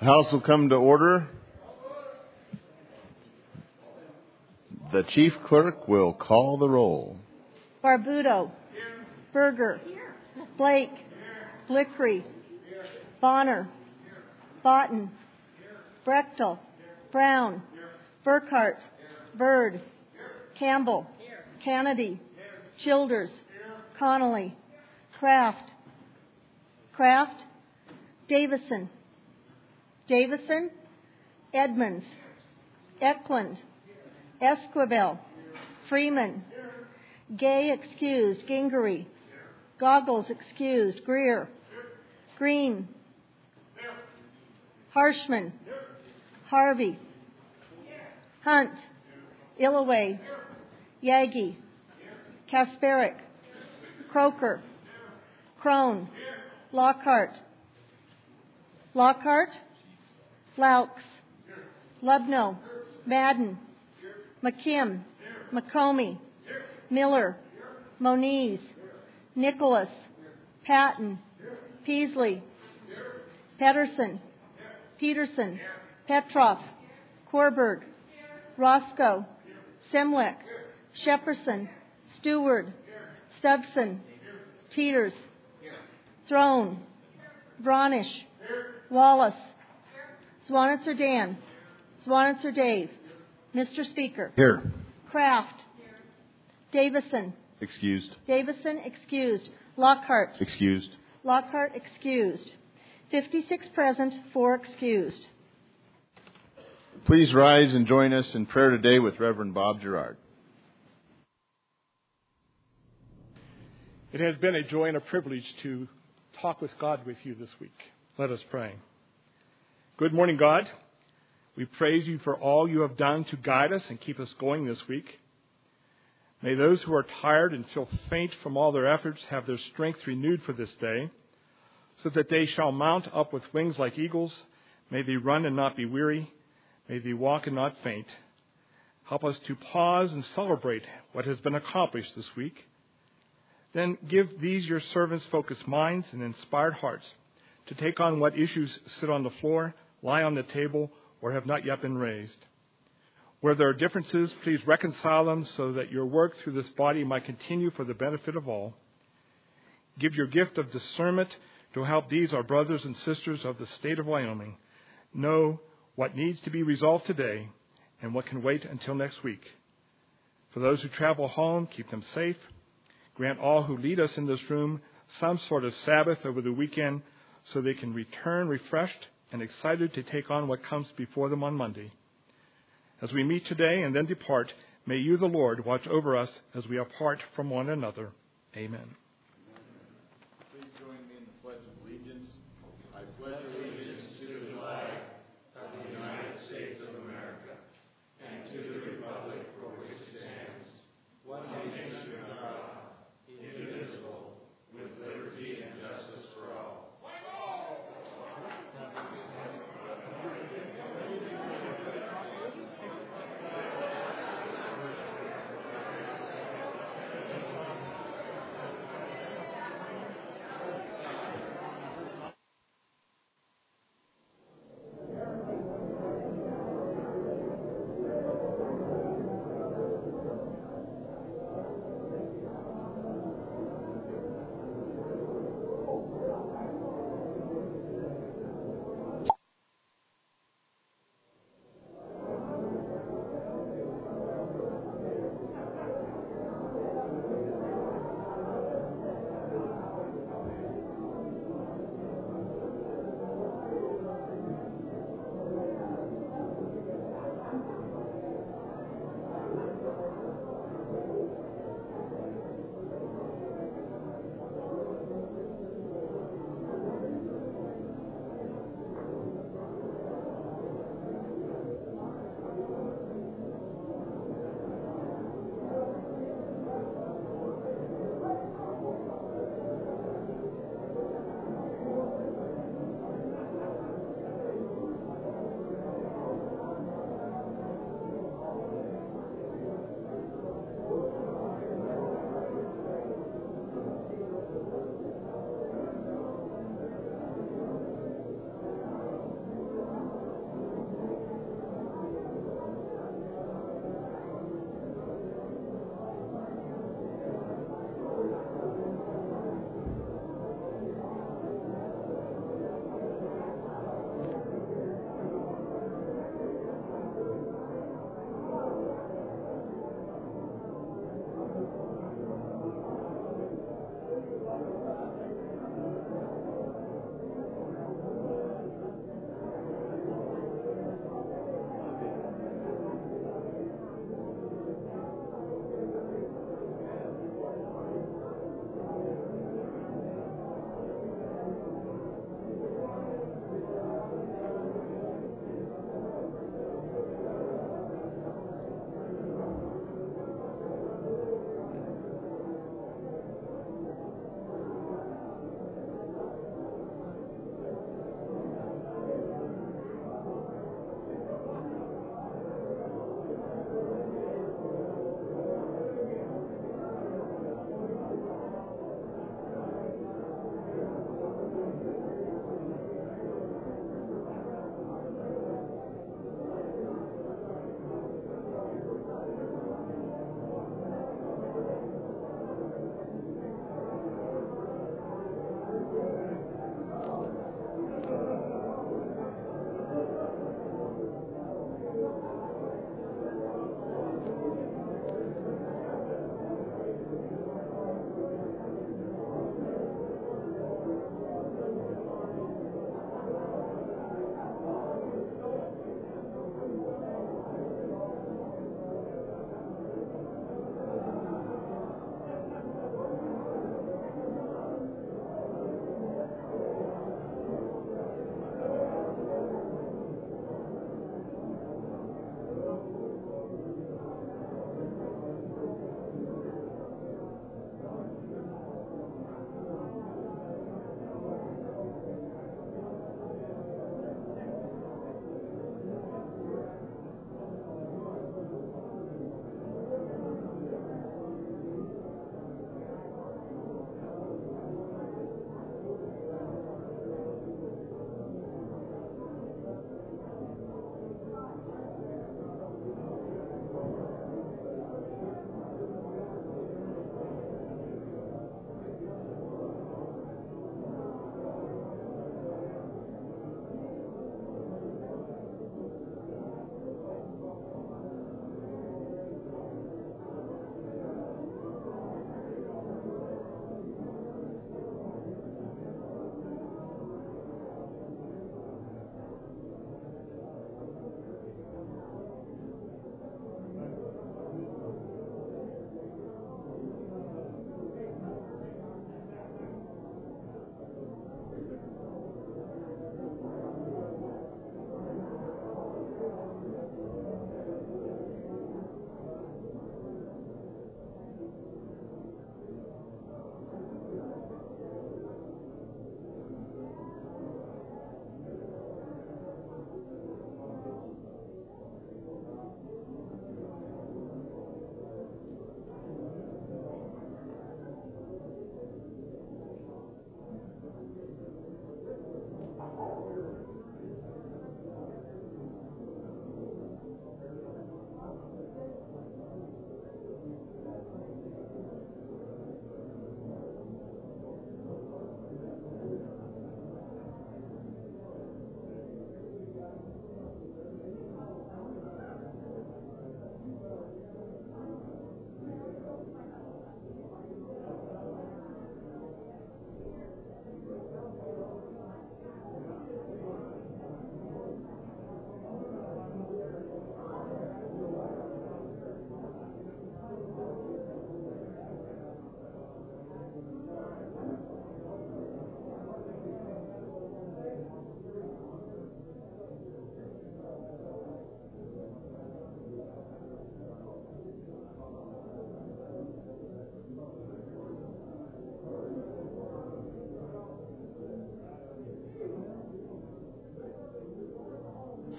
The House will come to order. The Chief Clerk will call the roll. Barbuto. Berger. Blake. Blickery. Bonner. Botten. Brechtel. Brown. Burkhart. Bird. Campbell. Kennedy. Childers. Connolly. Kraft. Davison. Edmonds. Eklund. Esquivel. Freeman. Gay excused. Gingery. Goggles excused. Greer. Green. Harshman. Harvey. Hunt. Illaway. Yagi. Kasperick. Croker. Crone. Lockhart. Laux. Lubno. Madden. McKim. McComey. Miller. Moniz. Nicholas. Patton. Peasley. Peterson. Petrov. Korberg. Roscoe. Semwick. Shepperson. Stewart. Stubson. Teeters. Throne. Vronish. Wallace. Swanitzer Dan. Swanitzer Dave. Mr. Speaker. Here. Kraft. Davison. Excused. Davison excused. Lockhart. Excused. Lockhart excused. 56 present, 4 excused. Please rise and join us in prayer today with Reverend Bob Gerard. It has been a joy and a privilege to talk with God with you this week. Let us pray. Good morning, God. We praise you for all you have done to guide us and keep us going this week. May those who are tired and feel faint from all their efforts have their strength renewed for this day, so that they shall mount up with wings like eagles. May they run and not be weary. May they walk and not faint. Help us to pause and celebrate what has been accomplished this week. Then give these your servants focused minds and inspired hearts to take on what issues sit on the floor, lie on the table, or have not yet been raised. Where there are differences, please reconcile them so that your work through this body might continue for the benefit of all. Give your gift of discernment to help these, our brothers and sisters of the state of Wyoming, know what needs to be resolved today and what can wait until next week. For those who travel home, keep them safe. Grant all who lead us in this room some sort of Sabbath over the weekend so they can return refreshed and excited to take on what comes before them on Monday. As we meet today and then depart, may you, the Lord, watch over us as we apart from one another. Amen. Please join me in the Pledge of Allegiance. I pledge allegiance to the flag of the United States of America and to the republic for which it stands, one nation under God, indivisible, with liberty and justice for all.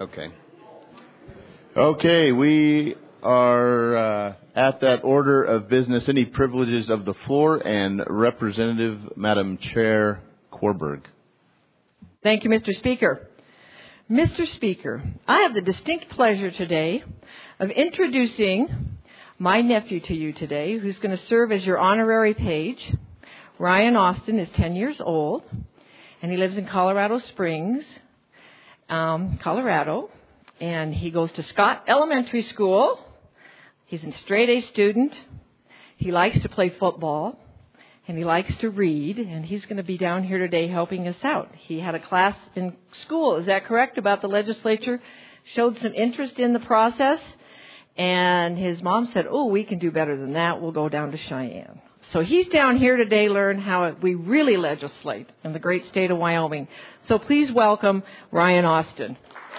Okay, we are at that order of business. Any privileges of the floor, and Representative Madam Chair Korberg. Thank you, Mr. Speaker. Mr. Speaker, I have the distinct pleasure today of introducing my nephew to you today, who's going to serve as your honorary page. Ryan Austin is 10 years old, and he lives in Colorado Springs, Colorado, and he goes to Scott Elementary School. He's a straight-A student. He likes to play football, and he likes to read, and he's going to be down here today helping us out. He had a class in school, is that correct, about the legislature, showed some interest in the process, and his mom said, oh, we can do better than that. We'll go down to Cheyenne. So he's down here today to learn how we really legislate in the great state of Wyoming. So please welcome Ryan Austin.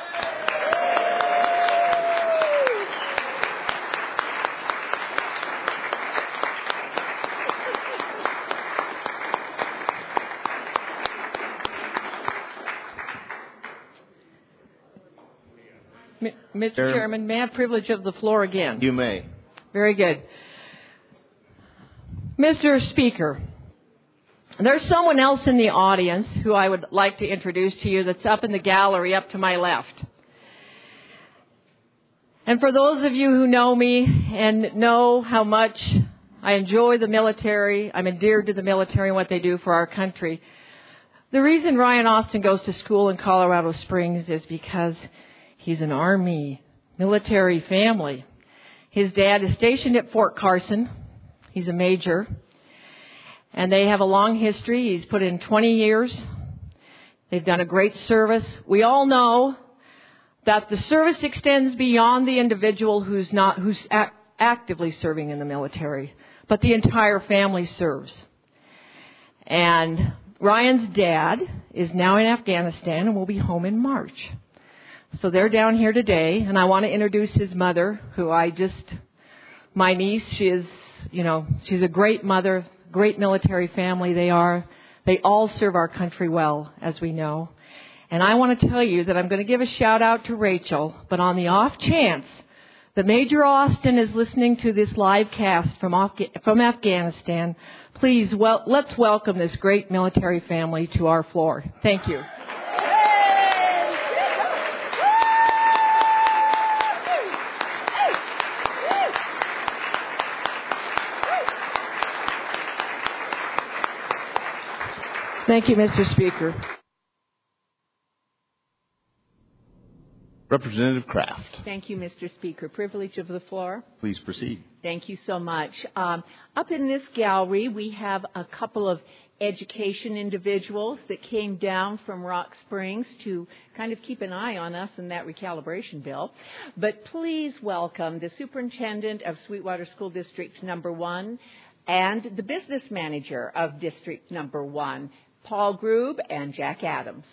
Mr. Chairman, may I have privilege of the floor again? You may. Very good. Mr. Speaker, there's someone else in the audience who I would like to introduce to you that's up in the gallery up to my left. And for those of you who know me and know how much I enjoy the military, I'm endeared to the military and what they do for our country, the reason Ryan Austin goes to school in Colorado Springs is because he's an Army military family. His dad is stationed at Fort Carson. He's a major. And they have a long history. He's put in 20 years. They've done a great service. We all know that the service extends beyond the individual who's actively serving in the military, but the entire family serves. And Ryan's dad is now in Afghanistan and will be home in March. So they're down here today, and I want to introduce his mother, my niece, she's a great mother, great military family they are. They all serve our country well, as we know. And I want to tell you that I'm going to give a shout out to Rachel, but on the off chance that Major Austin is listening to this live cast from Afghanistan, please, let's welcome this great military family to our floor. Thank you. Thank you, Mr. Speaker. Representative Kraft. Thank you, Mr. Speaker. Privilege of the floor. Please proceed. Thank you so much. Up in this gallery, we have a couple of education individuals that came down from Rock Springs to kind of keep an eye on us in that recalibration bill. But please welcome the superintendent of Sweetwater School District Number 1 and the business manager of District Number 1, Paul Grube and Jack Adams.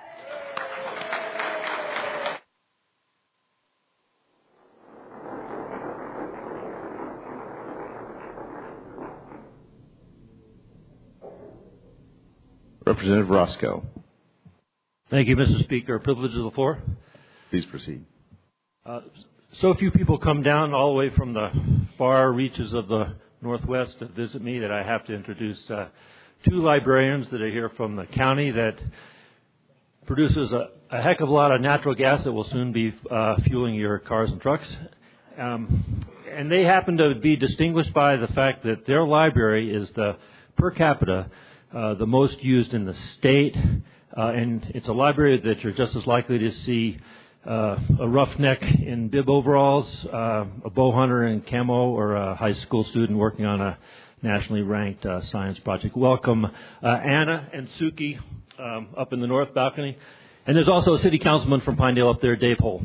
Representative Roscoe. Thank you, Mr. Speaker. Privilege of the floor. Please proceed. So few people come down all the way from the far reaches of the Northwest to visit me that I have to introduce two librarians that are here from the county that produces a heck of a lot of natural gas that will soon be fueling your cars and trucks. And they happen to be distinguished by the fact that their library is the per capita the most used in the state, and it's a library that you're just as likely to see a roughneck in bib overalls, a bow hunter in camo, or a high school student working on a nationally ranked science project. Welcome Anna and Suki up in the north balcony. And there's also a city councilman from Pinedale up there, Dave Hull.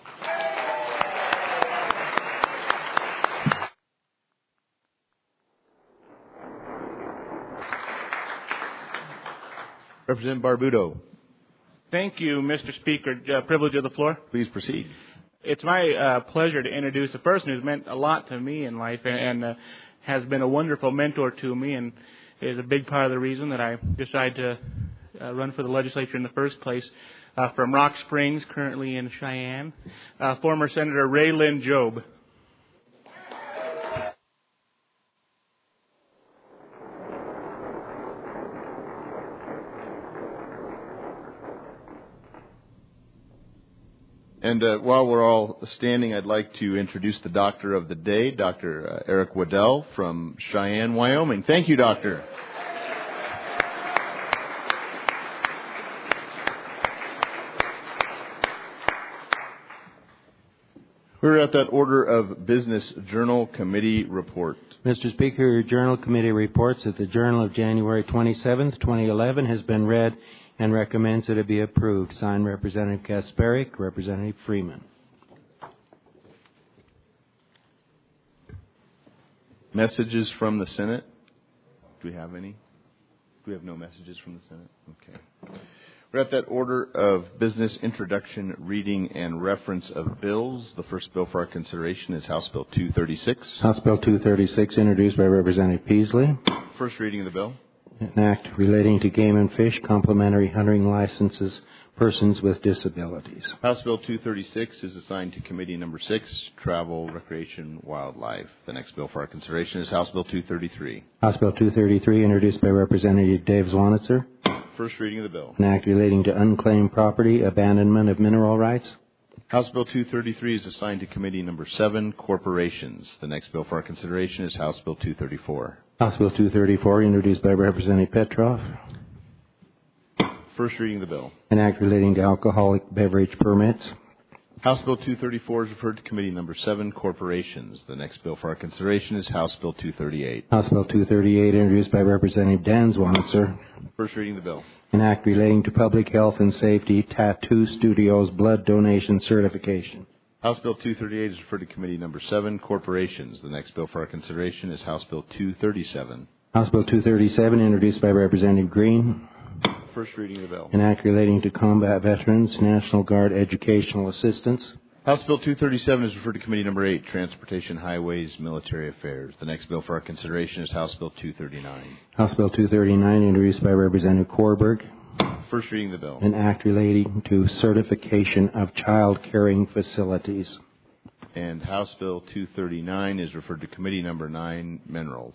Representative Barbuto. Thank you, Mr. Speaker. Privilege of the floor. Please proceed. It's my pleasure to introduce a person who's meant a lot to me in life and has been a wonderful mentor to me and is a big part of the reason that I decided to run for the legislature in the first place. from Rock Springs, currently in Cheyenne, former Senator Ray Lynn Jobe. And while we're all standing, I'd like to introduce the doctor of the day, Dr. Eric Waddell from Cheyenne, Wyoming. Thank you, Doctor. We're at that order of business journal committee report. Mr. Speaker, your journal committee reports that the journal of January 27th, 2011 has been read and recommends that it be approved. Signed, Representative Kasparic, Representative Freeman. Messages from the Senate? Do we have any? Do we have no messages from the Senate? Okay. We're at that order of business introduction, reading, and reference of bills. The first bill for our consideration is House Bill 236. House Bill 236, introduced by Representative Peasley. First reading of the bill. An act relating to game and fish, complementary hunting licenses, persons with disabilities. House Bill 236 is assigned to Committee Number 6, Travel, Recreation, Wildlife. The next bill for our consideration is House Bill 233. House Bill 233, introduced by Representative Dave Zwanitzer. First reading of the bill. An act relating to unclaimed property, abandonment of mineral rights. House Bill 233 is assigned to Committee Number 7, Corporations. The next bill for our consideration is House Bill 234. House Bill 234, introduced by Representative Petrov. First reading of the bill. An act relating to alcoholic beverage permits. House Bill 234 is referred to Committee Number 7, Corporations. The next bill for our consideration is House Bill 238. House Bill 238, introduced by Representative Dan Zwanitzer. First reading of the bill. An act relating to public health and safety, tattoo studios, blood donation certification. House Bill 238 is referred to Committee Number 7, Corporations. The next bill for our consideration is House Bill 237. House Bill 237, introduced by Representative Green. First reading of the bill. An act relating to combat veterans, National Guard educational assistance. House Bill 237 is referred to Committee Number 8, Transportation, Highways, Military Affairs. The next bill for our consideration is House Bill 239. House Bill 239, introduced by Representative Korberg. First reading of the bill. An act relating to certification of child caring facilities. And House Bill 239 is referred to Committee Number 9, Minerals.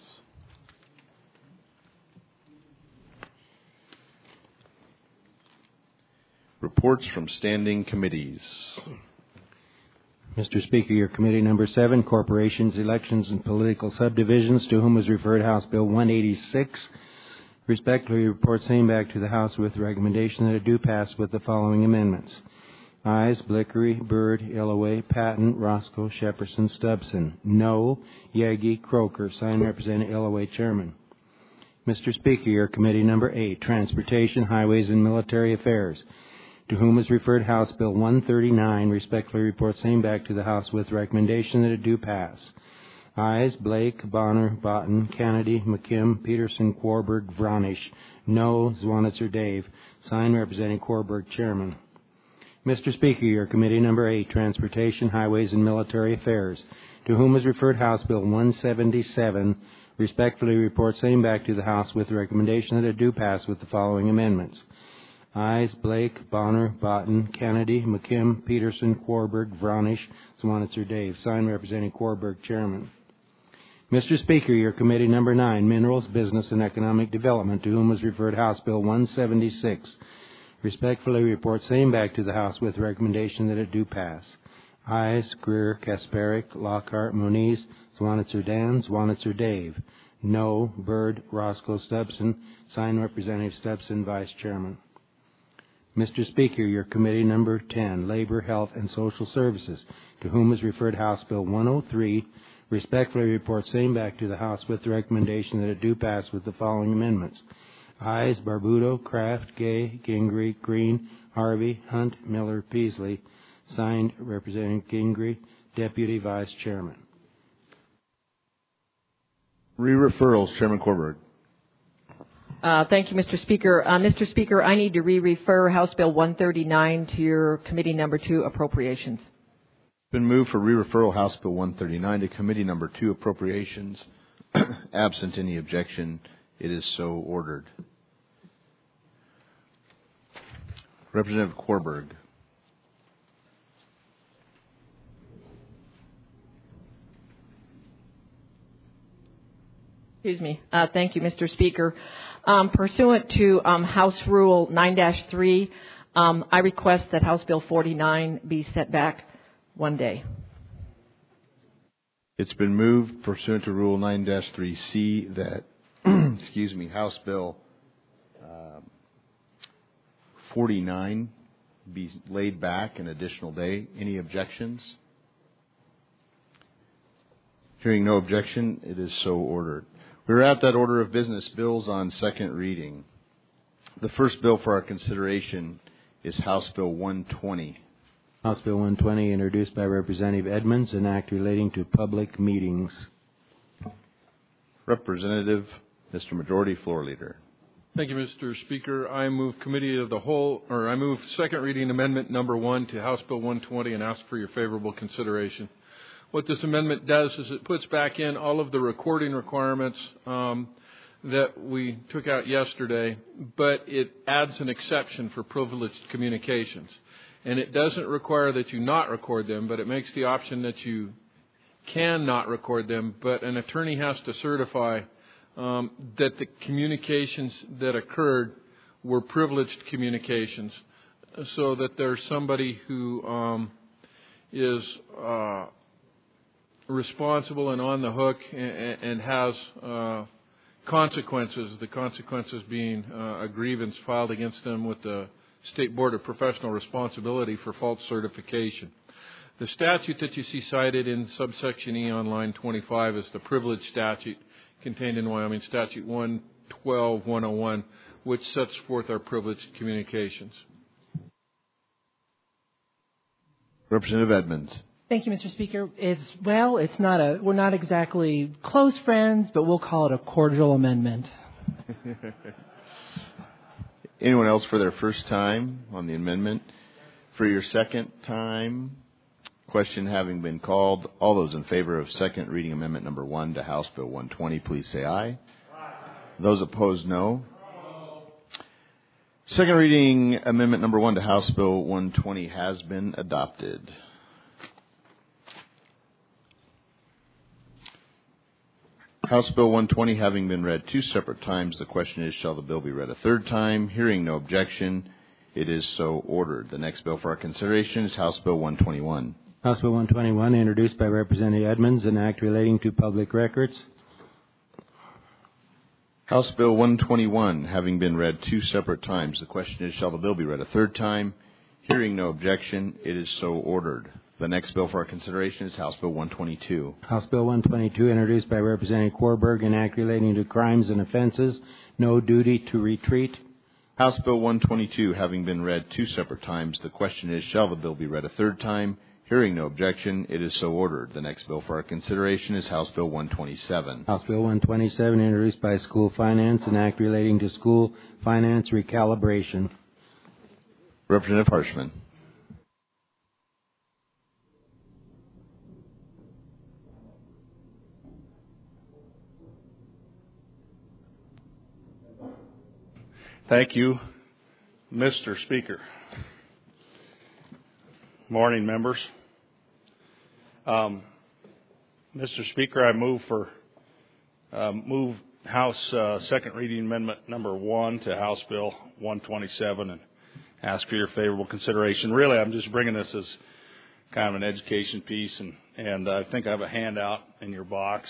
Reports from standing committees. Mr. Speaker, your Committee Number 7, Corporations, Elections, and Political Subdivisions, to whom was referred House Bill 186, respectfully report same back to the House with recommendation that it do pass with the following amendments. Ayes, Blickery, Byrd, Illoway, Patton, Roscoe, Shepperson, Stubbson. No, Yagi, Croker. Signed, Representative Illoway, Chairman. Mr. Speaker, your Committee Number 8, Transportation, Highways, and Military Affairs, to whom is referred House Bill 139, respectfully report same back to the House with recommendation that it do pass. Ayes, Blake, Bonner, Botten, Kennedy, McKim, Peterson, Korberg, Vranish. No, Zwanitzer, Dave. Signed, Representative Korberg, Chairman. Mr. Speaker, your Committee Number 8, Transportation, Highways, and Military Affairs, to whom is referred House Bill 177, respectfully report same back to the House with recommendation that it do pass with the following amendments. Ayes, Blake, Bonner, Botten, Kennedy, McKim, Peterson, Korberg, Vranish, Zwanitzer, Dave. Signed, Representative Korberg, Chairman. Mr. Speaker, your Committee Number 9, Minerals, Business, and Economic Development, to whom was referred House Bill 176, respectfully report same back to the House with recommendation that it do pass. Ayes, Greer, Kasparic, Lockhart, Moniz, Zwanitzer, Dan, Zwanitzer, Dave. No, Byrd, Roscoe, Stubbson. Signed, Representative Stubbson, Vice Chairman. Mr. Speaker, your Committee Number 10, Labor, Health, and Social Services, to whom is referred House Bill 103, respectfully report same back to the House with the recommendation that it do pass with the following amendments. Ayes, Barbudo, Kraft, Gay, Gingrey, Green, Harvey, Hunt, Miller, Peasley. Signed, Representative Gingrey, Deputy Vice Chairman. Re-referrals, Chairman Korberg. Thank you, Mr. Speaker. Mr. Speaker, I need to re-refer House Bill 139 to your Committee Number 2, Appropriations. It's been moved for re-referral House Bill 139 to Committee Number 2, Appropriations. Absent any objection, it is so ordered. Representative Korberg. Excuse me. Thank you, Mr. Speaker. Pursuant to House Rule 9-3, I request that House Bill 49 be set back one day. It's been moved pursuant to Rule 9-3C that, House Bill 49 be laid back an additional day. Any objections? Hearing no objection, it is so ordered. We're at that order of business, bills on second reading. The first bill for our consideration is House Bill 120. House Bill 120, introduced by Representative Edmonds, an act relating to public meetings. Representative, Mr. Majority Floor Leader. Thank you, Mr. Speaker. I move committee of the whole, I move second reading amendment number 1 to House Bill 120 and ask for your favorable consideration. What this amendment does is it puts back in all of the recording requirements that we took out yesterday, but it adds an exception for privileged communications. And it doesn't require that you not record them, but it makes the option that you can not record them, but an attorney has to certify that the communications that occurred were privileged communications, so that there's somebody who is responsible and on the hook and has consequences, the consequences being a grievance filed against them with the State Board of Professional Responsibility for false certification. The statute that you see cited in subsection E on line 25 is the privilege statute contained in Wyoming Statute 112-101, which sets forth our privileged communications. Representative Edmonds. Thank you, Mr. Speaker. We're not exactly close friends, but we'll call it a cordial amendment. Anyone else for their first time on the amendment? For your second time, question having been called, all those in favor of second reading amendment number 1 to House Bill 120, please say aye. Aye. Those opposed, no. Second reading amendment number 1 to House Bill 120 has been adopted. House Bill 120 having been read 2 separate times, the question is, shall the bill be read a third time? Hearing no objection, it is so ordered. The next bill for our consideration is House Bill 121. House Bill 121, introduced by Representative Edmonds, an act relating to public records. House Bill 121 having been read 2 separate times, the question is, shall the bill be read a third time? Hearing no objection, it is so ordered. The next bill for our consideration is House Bill 122. House Bill 122, introduced by Representative Korberg, an act relating to crimes and offenses, no duty to retreat. House Bill 122 having been read 2 separate times, the question is, shall the bill be read a third time? Hearing no objection, it is so ordered. The next bill for our consideration is House Bill 127. House Bill 127, introduced by School Finance, an act relating to school finance recalibration. Representative Harshman. Thank you, Mr. Speaker. Morning, members. Mr. Speaker, I move House second reading amendment number 1 to House Bill 127 and ask for your favorable consideration. Really, I'm just bringing this as kind of an education piece, and I think I have a handout in your box.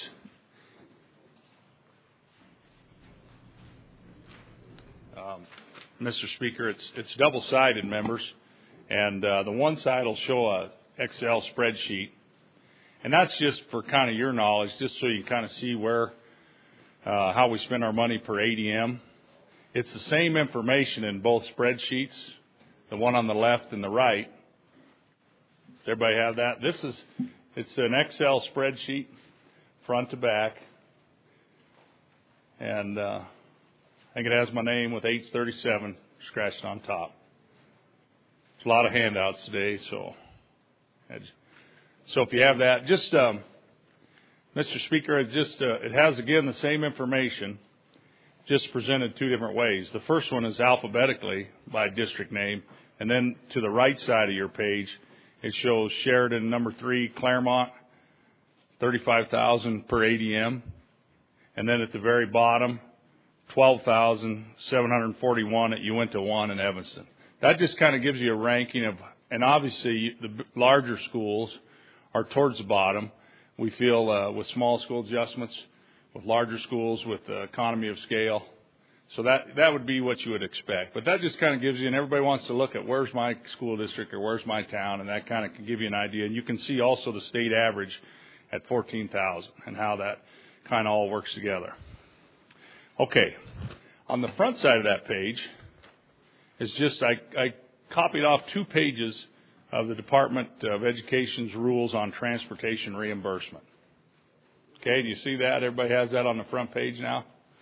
Mr. Speaker, it's double-sided, members, and the one side will show a Excel spreadsheet, and that's just for kind of your knowledge, just so you kind of see where how we spend our money per ADM. It's the same information in both spreadsheets, the one on the left and the right. Does everybody have that? It's an Excel spreadsheet, front to back, and I think it has my name with H37 scratched on top. There's a lot of handouts today, so if you have that, just Mr. Speaker, it has again the same information, just presented 2 different ways. The first one is alphabetically by district name. And then to the right side of your page, it shows Sheridan number 3, Claremont, $35,000 per ADM. And then at the very bottom, $12,741 at Uinta 1 in Evanston. That just kind of gives you a ranking of, and obviously the larger schools are towards the bottom. We feel with small school adjustments, with larger schools, with the economy of scale. So that would be what you would expect. But that just kind of gives you, and everybody wants to look at where's my school district or where's my town, and that kind of can give you an idea. And you can see also the state average at 14,000 and how that kind of all works together. Okay, on the front side of that page is just, I copied off 2 pages of the Department of Education's rules on transportation reimbursement. Okay, do you see that? Everybody has that on the front page now?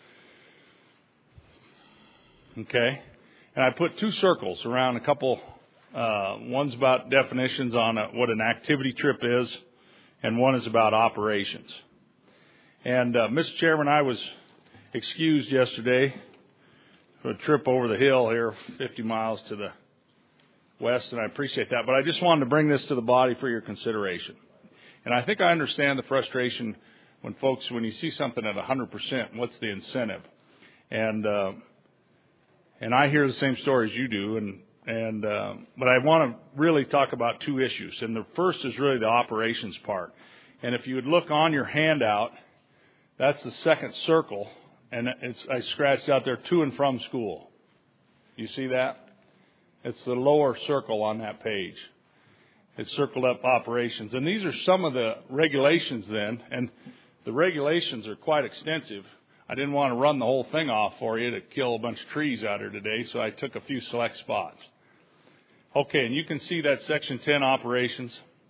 Okay, and I put 2 circles around a couple, one's about definitions on what an activity trip is, and one is about operations. And Mr. Chairman, I was excused yesterday for a trip over the hill here, 50 miles to the west, and I appreciate that. But I just wanted to bring this to the body for your consideration. And I think I understand the frustration when you see something at 100%, what's the incentive? And I hear the same stories you do, but I want to really talk about 2 issues. And the first is really the operations part. And if you would look on your handout, that's the second circle, and I scratched out there to and from school. You see that? It's the lower circle on that page. It's circled up operations. And these are some of the regulations then, and the regulations are quite extensive. I didn't want to run the whole thing off for you to kill a bunch of trees out here today, so I took a few select spots. Okay, and you can see that Section 10 operations.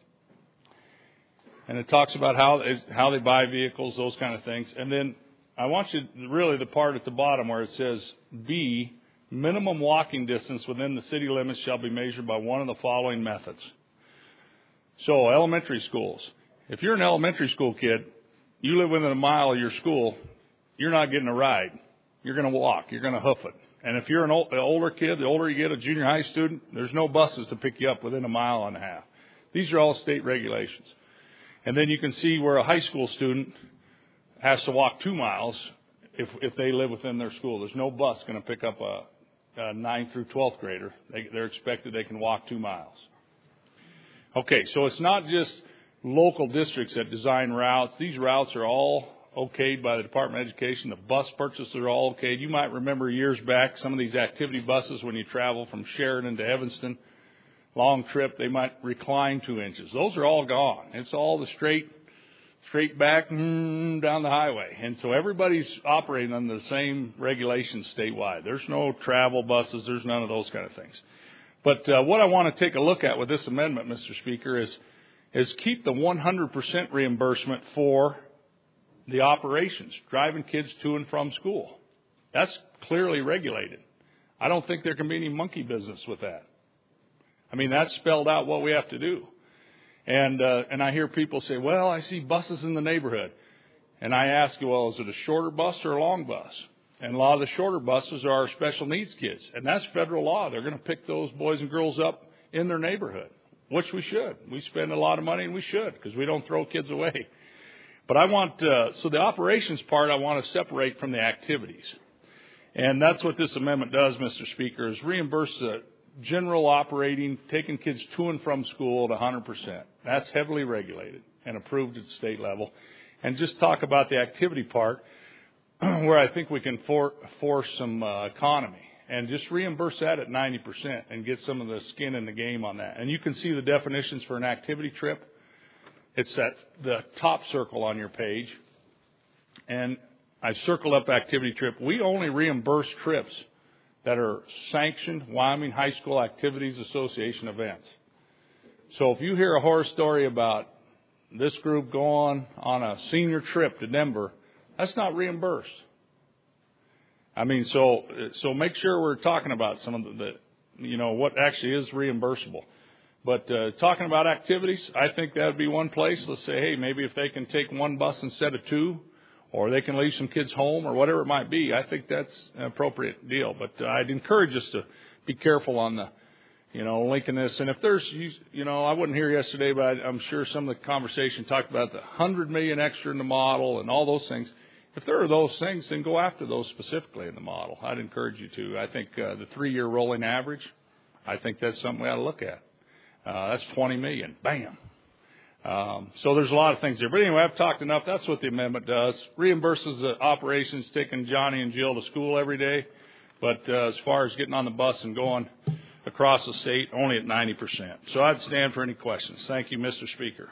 And it talks about how they buy vehicles, those kind of things. And then I want you, really the part at the bottom where it says B, minimum walking distance within the city limits shall be measured by one of the following methods. So elementary schools. If you're an elementary school kid, you live within a mile of your school, you're not getting a ride. You're going to walk. You're going to hoof it. And if you're an older kid, the older you get, a junior high student, there's no buses to pick you up within a mile and a half. These are all state regulations. And then you can see where a high school student has to walk 2 miles if they live within their school. There's no bus going to pick up a 9th through 12th grader. They're expected they can walk 2 miles. Okay, so it's not just local districts that design routes. These routes are all okayed by the Department of Education. The bus purchases are all okayed. You might remember years back some of these activity buses when you travel from Sheridan to Evanston. Long trip, they might recline 2 inches. Those are all gone. It's all the straight back down the highway. And so everybody's operating under the same regulations statewide. There's no travel buses. There's none of those kind of things. But what I want to take a look at with this amendment, Mr. Speaker, is keep the 100% reimbursement for the operations, driving kids to and from school. That's clearly regulated. I don't think there can be any monkey business with that. I mean, that's spelled out what we have to do. And I hear people say, well, I see buses in the neighborhood. And I ask, well, is it a shorter bus or a long bus? And a lot of the shorter buses are our special needs kids. And that's federal law. They're going to pick those boys and girls up in their neighborhood, which we should. We spend a lot of money, and we should, because we don't throw kids away. But I want, so the operations part I want to separate from the activities. And that's what this amendment does, Mr. Speaker, is reimburse the general operating, taking kids to and from school at 100%. That's heavily regulated and approved at the state level. And just talk about the activity part where I think we can force some economy and just reimburse that at 90% and get some of the skin in the game on that. And you can see the definitions for an activity trip. It's at the top circle on your page. And I circled up activity trip. We only reimburse trips that are sanctioned Wyoming High School Activities Association events. So if you hear a horror story about this group going on a senior trip to Denver, that's not reimbursed. I mean, so make sure we're talking about some of what actually is reimbursable. But talking about activities, I think that would be one place. Let's say, hey, maybe if they can take 1 bus instead of 2, or they can leave some kids home, or whatever it might be, I think that's an appropriate deal. But I'd encourage us to be careful on the linking this. And if there's, I wasn't here yesterday, but I'm sure some of the conversation talked about the $100 million extra in the model and all those things. If there are those things, then go after those specifically in the model. I'd encourage you to. I think the 3-year rolling average, I think that's something we ought to look at. That's $20 million. Bam. So there's a lot of things there. But anyway, I've talked enough. That's what the amendment does. Reimburses the operations taking Johnny and Jill to school every day. But as far as getting on the bus and going across the state, only at 90%. So I'd stand for any questions. Thank you, Mr. Speaker.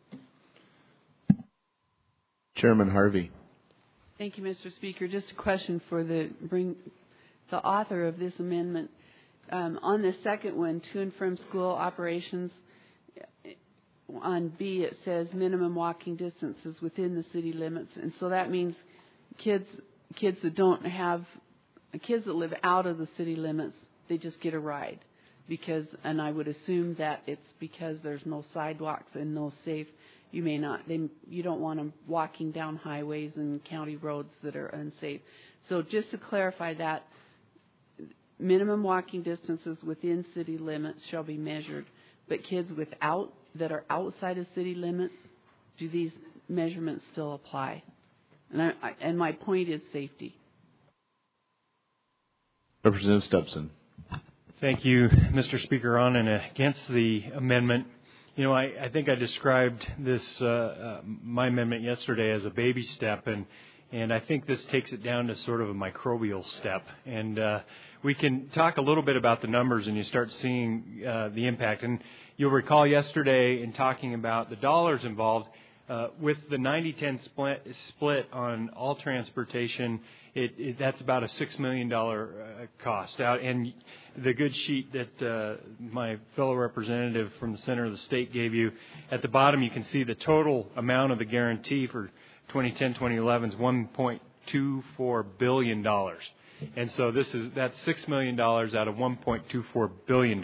Chairman Harvey. Thank you, Mr. Speaker. Just a question for the author of this amendment. On the second one, to and from school operations, on B it says minimum walking distances within the city limits, and so that means kids that live out of the city limits, they just get a ride, and I would assume that it's because there's no sidewalks and no safe. You don't want them walking down highways and county roads that are unsafe. So just to clarify that, minimum walking distances within city limits shall be measured, but kids that are outside of city limits, do these measurements still apply? And my point is safety. Representative Stubson. Thank you, Mr. Speaker. On and against the amendment. I think I described this, my amendment yesterday as a baby step, and I think this takes it down to sort of a microbial step. And we can talk a little bit about the numbers, and you start seeing the impact. And you'll recall yesterday in talking about the dollars involved, with the 90-10 split on all transportation, that's about a $6 million cost. And the good sheet that my fellow representative from the center of the state gave you, at the bottom you can see the total amount of the guarantee for 2010-2011 is $1.24 billion. And so that's $6 million out of $1.24 billion.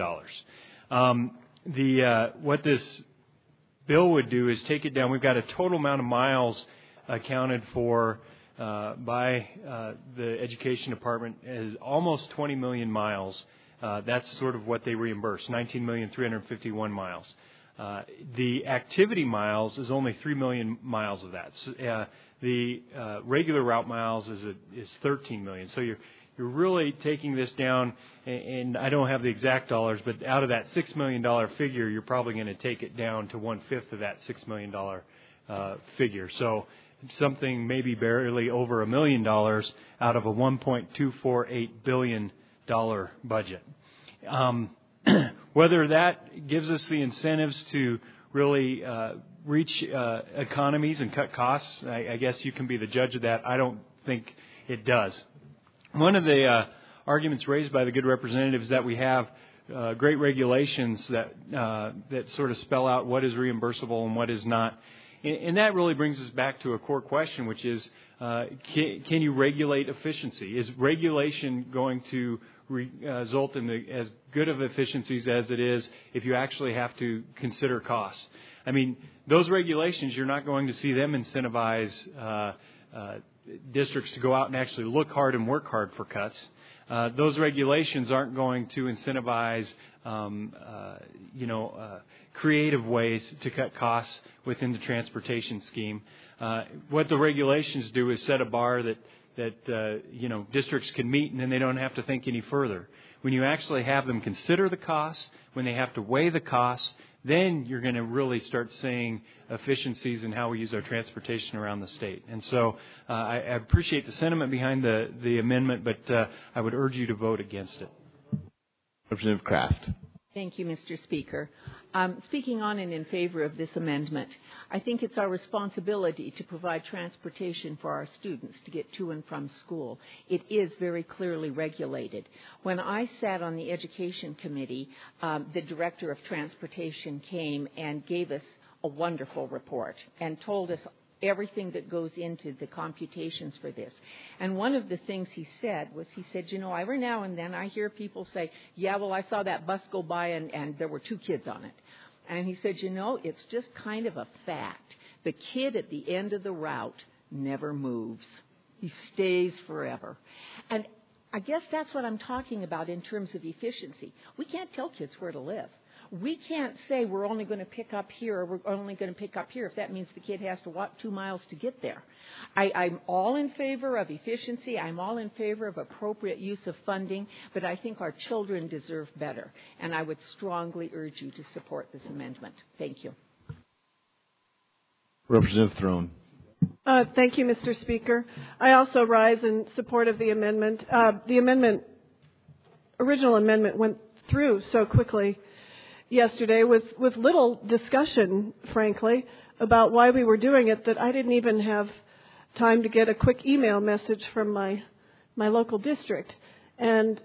What this bill would do is take it down. We've got a total amount of miles accounted for by the Education Department as almost 20 million miles. That's sort of what they reimburse, 19,351 miles. The activity miles is only 3 million miles of that. The regular route miles is 13 million. So you're really taking this down, and I don't have the exact dollars, but out of that $6 million figure, you're probably going to take it down to 1/5 of that $6 million figure. So something maybe barely over $1 million out of a $1.248 billion budget. Whether that gives us the incentives to really reach economies and cut costs, I guess you can be the judge of that. I don't think it does. One of the arguments raised by the good representative is that we have great regulations that sort of spell out what is reimbursable and what is not. And that really brings us back to a core question, which is, can you regulate efficiency? Is regulation going to result in as good of efficiencies as it is if you actually have to consider costs? I mean, those regulations, you're not going to see them incentivize districts to go out and actually look hard and work hard for cuts. Those regulations aren't going to incentivize, creative ways to cut costs within the transportation scheme. What the regulations do is set a bar that districts can meet, and then they don't have to think any further. When you actually have them consider the costs, when they have to weigh the costs, then you're going to really start seeing efficiencies in how we use our transportation around the state. And so I appreciate the sentiment behind the amendment, but I would urge you to vote against it. Representative Kraft. Thank you, Mr. Speaker. Speaking on and in favor of this amendment, I think it's our responsibility to provide transportation for our students to get to and from school. It is very clearly regulated. When I sat on the Education Committee, the Director of Transportation came and gave us a wonderful report and told us everything that goes into the computations for this. And one of the things he said was, every now and then I hear people say, yeah, well, I saw that bus go by and there were 2 kids on it. And he said, it's just kind of a fact. The kid at the end of the route never moves. He stays forever. And I guess that's what I'm talking about in terms of efficiency. We can't tell kids where to live. We can't say we're only going to pick up here or we're only going to pick up here if that means the kid has to walk 2 miles to get there. I'm all in favor of efficiency. I'm all in favor of appropriate use of funding, but I think our children deserve better. And I would strongly urge you to support this amendment. Thank you. Representative Throne. Thank you, Mr. Speaker. I also rise in support of the amendment. The original amendment went through so quickly yesterday with little discussion, frankly, about why we were doing it that I didn't even have time to get a quick email message from my local district. And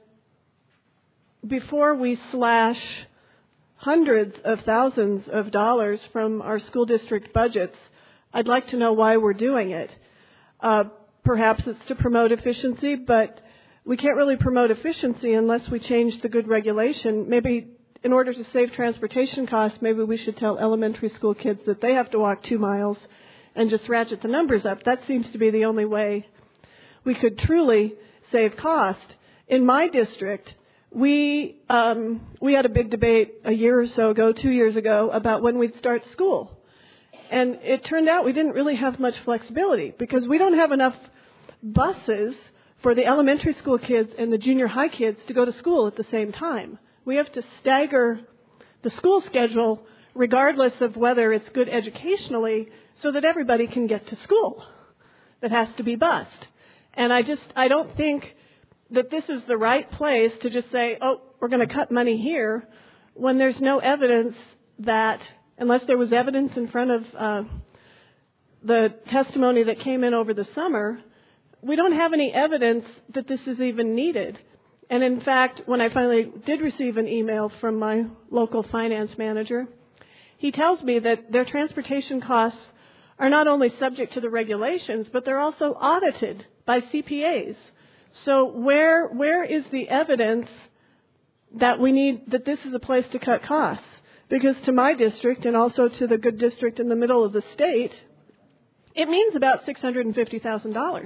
before we slash hundreds of thousands of dollars from our school district budgets, I'd like to know why we're doing it. Perhaps it's to promote efficiency, but we can't really promote efficiency unless we change the good regulation. Maybe in order to save transportation costs, maybe we should tell elementary school kids that they have to walk 2 miles and just ratchet the numbers up. That seems to be the only way we could truly save cost. In my district, we had a big debate a year or so ago, 2 years ago, about when we'd start school. And it turned out we didn't really have much flexibility because we don't have enough buses for the elementary school kids and the junior high kids to go to school at the same time. We have to stagger the school schedule regardless of whether it's good educationally so that everybody can get to school that has to be bused. And I don't think that this is the right place to just say, oh, we're going to cut money here when there's no evidence that, unless there was evidence in front of the testimony that came in over the summer, we don't have any evidence that this is even needed. And in fact, when I finally did receive an email from my local finance manager, he tells me that their transportation costs are not only subject to the regulations, but they're also audited by CPAs. So where is the evidence that that this is a place to cut costs? Because to my district and also to the good district in the middle of the state, it means about $650,000.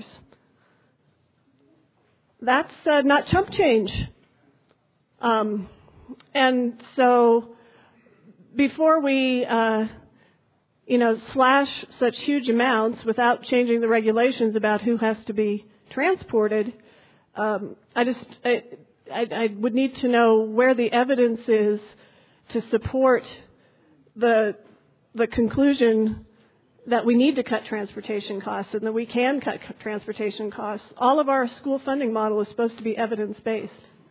That's not chump change. And so before we, slash such huge amounts without changing the regulations about who has to be transported, I would need to know where the evidence is to support the conclusion that we need to cut transportation costs and that we can cut transportation costs. All of our school funding model is supposed to be evidence-based.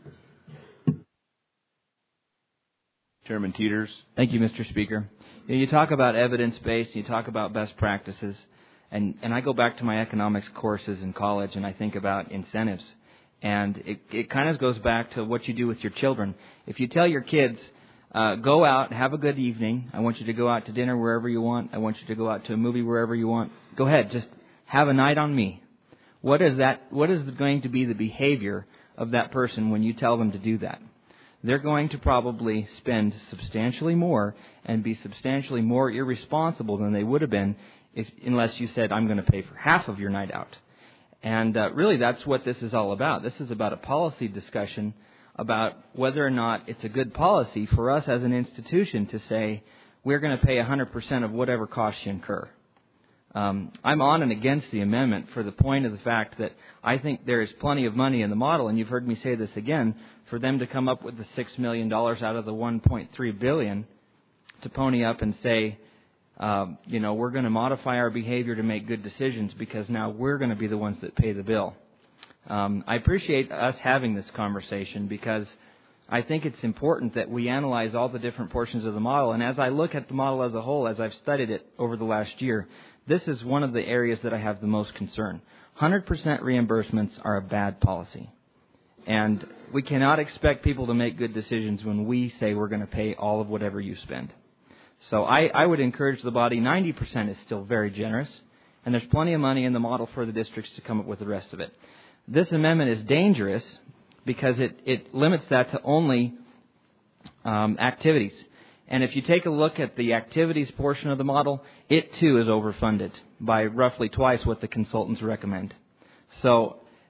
Chairman Teeters. Thank you, Mr. Speaker. You talk about evidence-based, you talk about best practices, and I go back to my economics courses in college and I think about incentives. And it kind of goes back to what you do with your children. If you tell your kids, go out, have a good evening. I want you to go out to dinner wherever you want. I want you to go out to a movie wherever you want. Go ahead, just have a night on me. What is going to be the behavior of that person when you tell them to do that? They're going to probably spend substantially more and be substantially more irresponsible than they would have been unless you said, I'm going to pay for half of your night out. And really, that's what this is all about. This is about a policy discussion about whether or not it's a good policy for us as an institution to say we're going to pay 100% of whatever costs you incur. I'm on and against the amendment for the point of the fact that I think there is plenty of money in the model, and you've heard me say this again, for them to come up with the $6 million out of the $1.3 billion to pony up and say, we're going to modify our behavior to make good decisions because now we're going to be the ones that pay the bill. I appreciate us having this conversation because I think it's important that we analyze all the different portions of the model. And as I look at the model as a whole, as I've studied it over the last year, this is one of the areas that I have the most concern. 100% reimbursements are a bad policy. And we cannot expect people to make good decisions when we say we're going to pay all of whatever you spend. So I would encourage the body, 90% is still very generous, and there's plenty of money in the model for the districts to come up with the rest of it. This amendment is dangerous because it limits that to only activities. And if you take a look at the activities portion of the model, it too is overfunded by roughly twice what the consultants recommend. So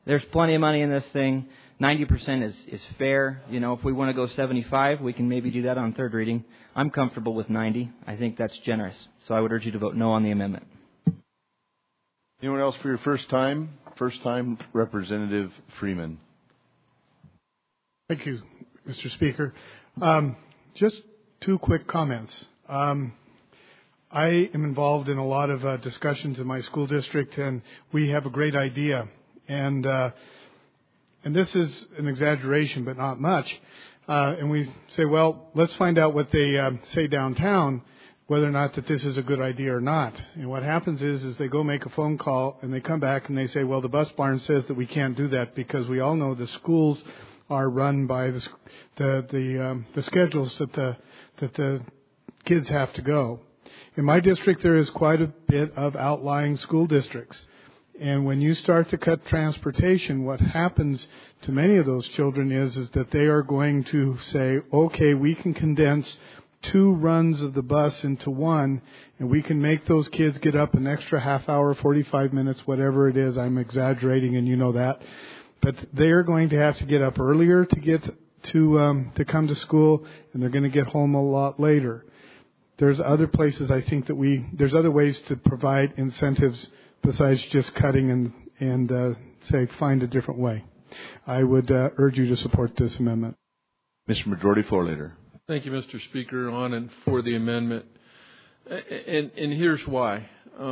There's plenty of money in this thing. 90% is fair. You know, if we want to go 75, we can maybe do that on third reading. I'm comfortable with 90. I think that's generous. So I would urge you to vote no on the amendment. Anyone else for your first time? First time, Representative Freeman. Thank you, Mr. Speaker. Just two quick comments. I am involved in a lot of discussions in my school district, and we have a great idea. And this is an exaggeration, but not much. And we say, well, let's find out what they say downtown, whether or not that this is a good idea or not. And what happens is they go make a phone call, and they come back and they say, well, the bus barn says that we can't do that because we all know the schools are run by the schedules that the kids have to go. In my district, there is quite a bit of outlying school districts. And when you start to cut transportation, what happens to many of those children is that they are going to say, okay, we can condense 2 runs of the bus into 1, and we can make those kids get up an extra half hour, 45 minutes, whatever it is. I'm exaggerating, and you know that. But they are going to have to get up earlier to get to come to school, and they're going to get home a lot later. There's other places I think that there's other ways to provide incentives besides just cutting and say find a different way. I would urge you to support this amendment. Mr. Majority Floor Leader. Thank you, Mr. Speaker, on and for the amendment. And here's why.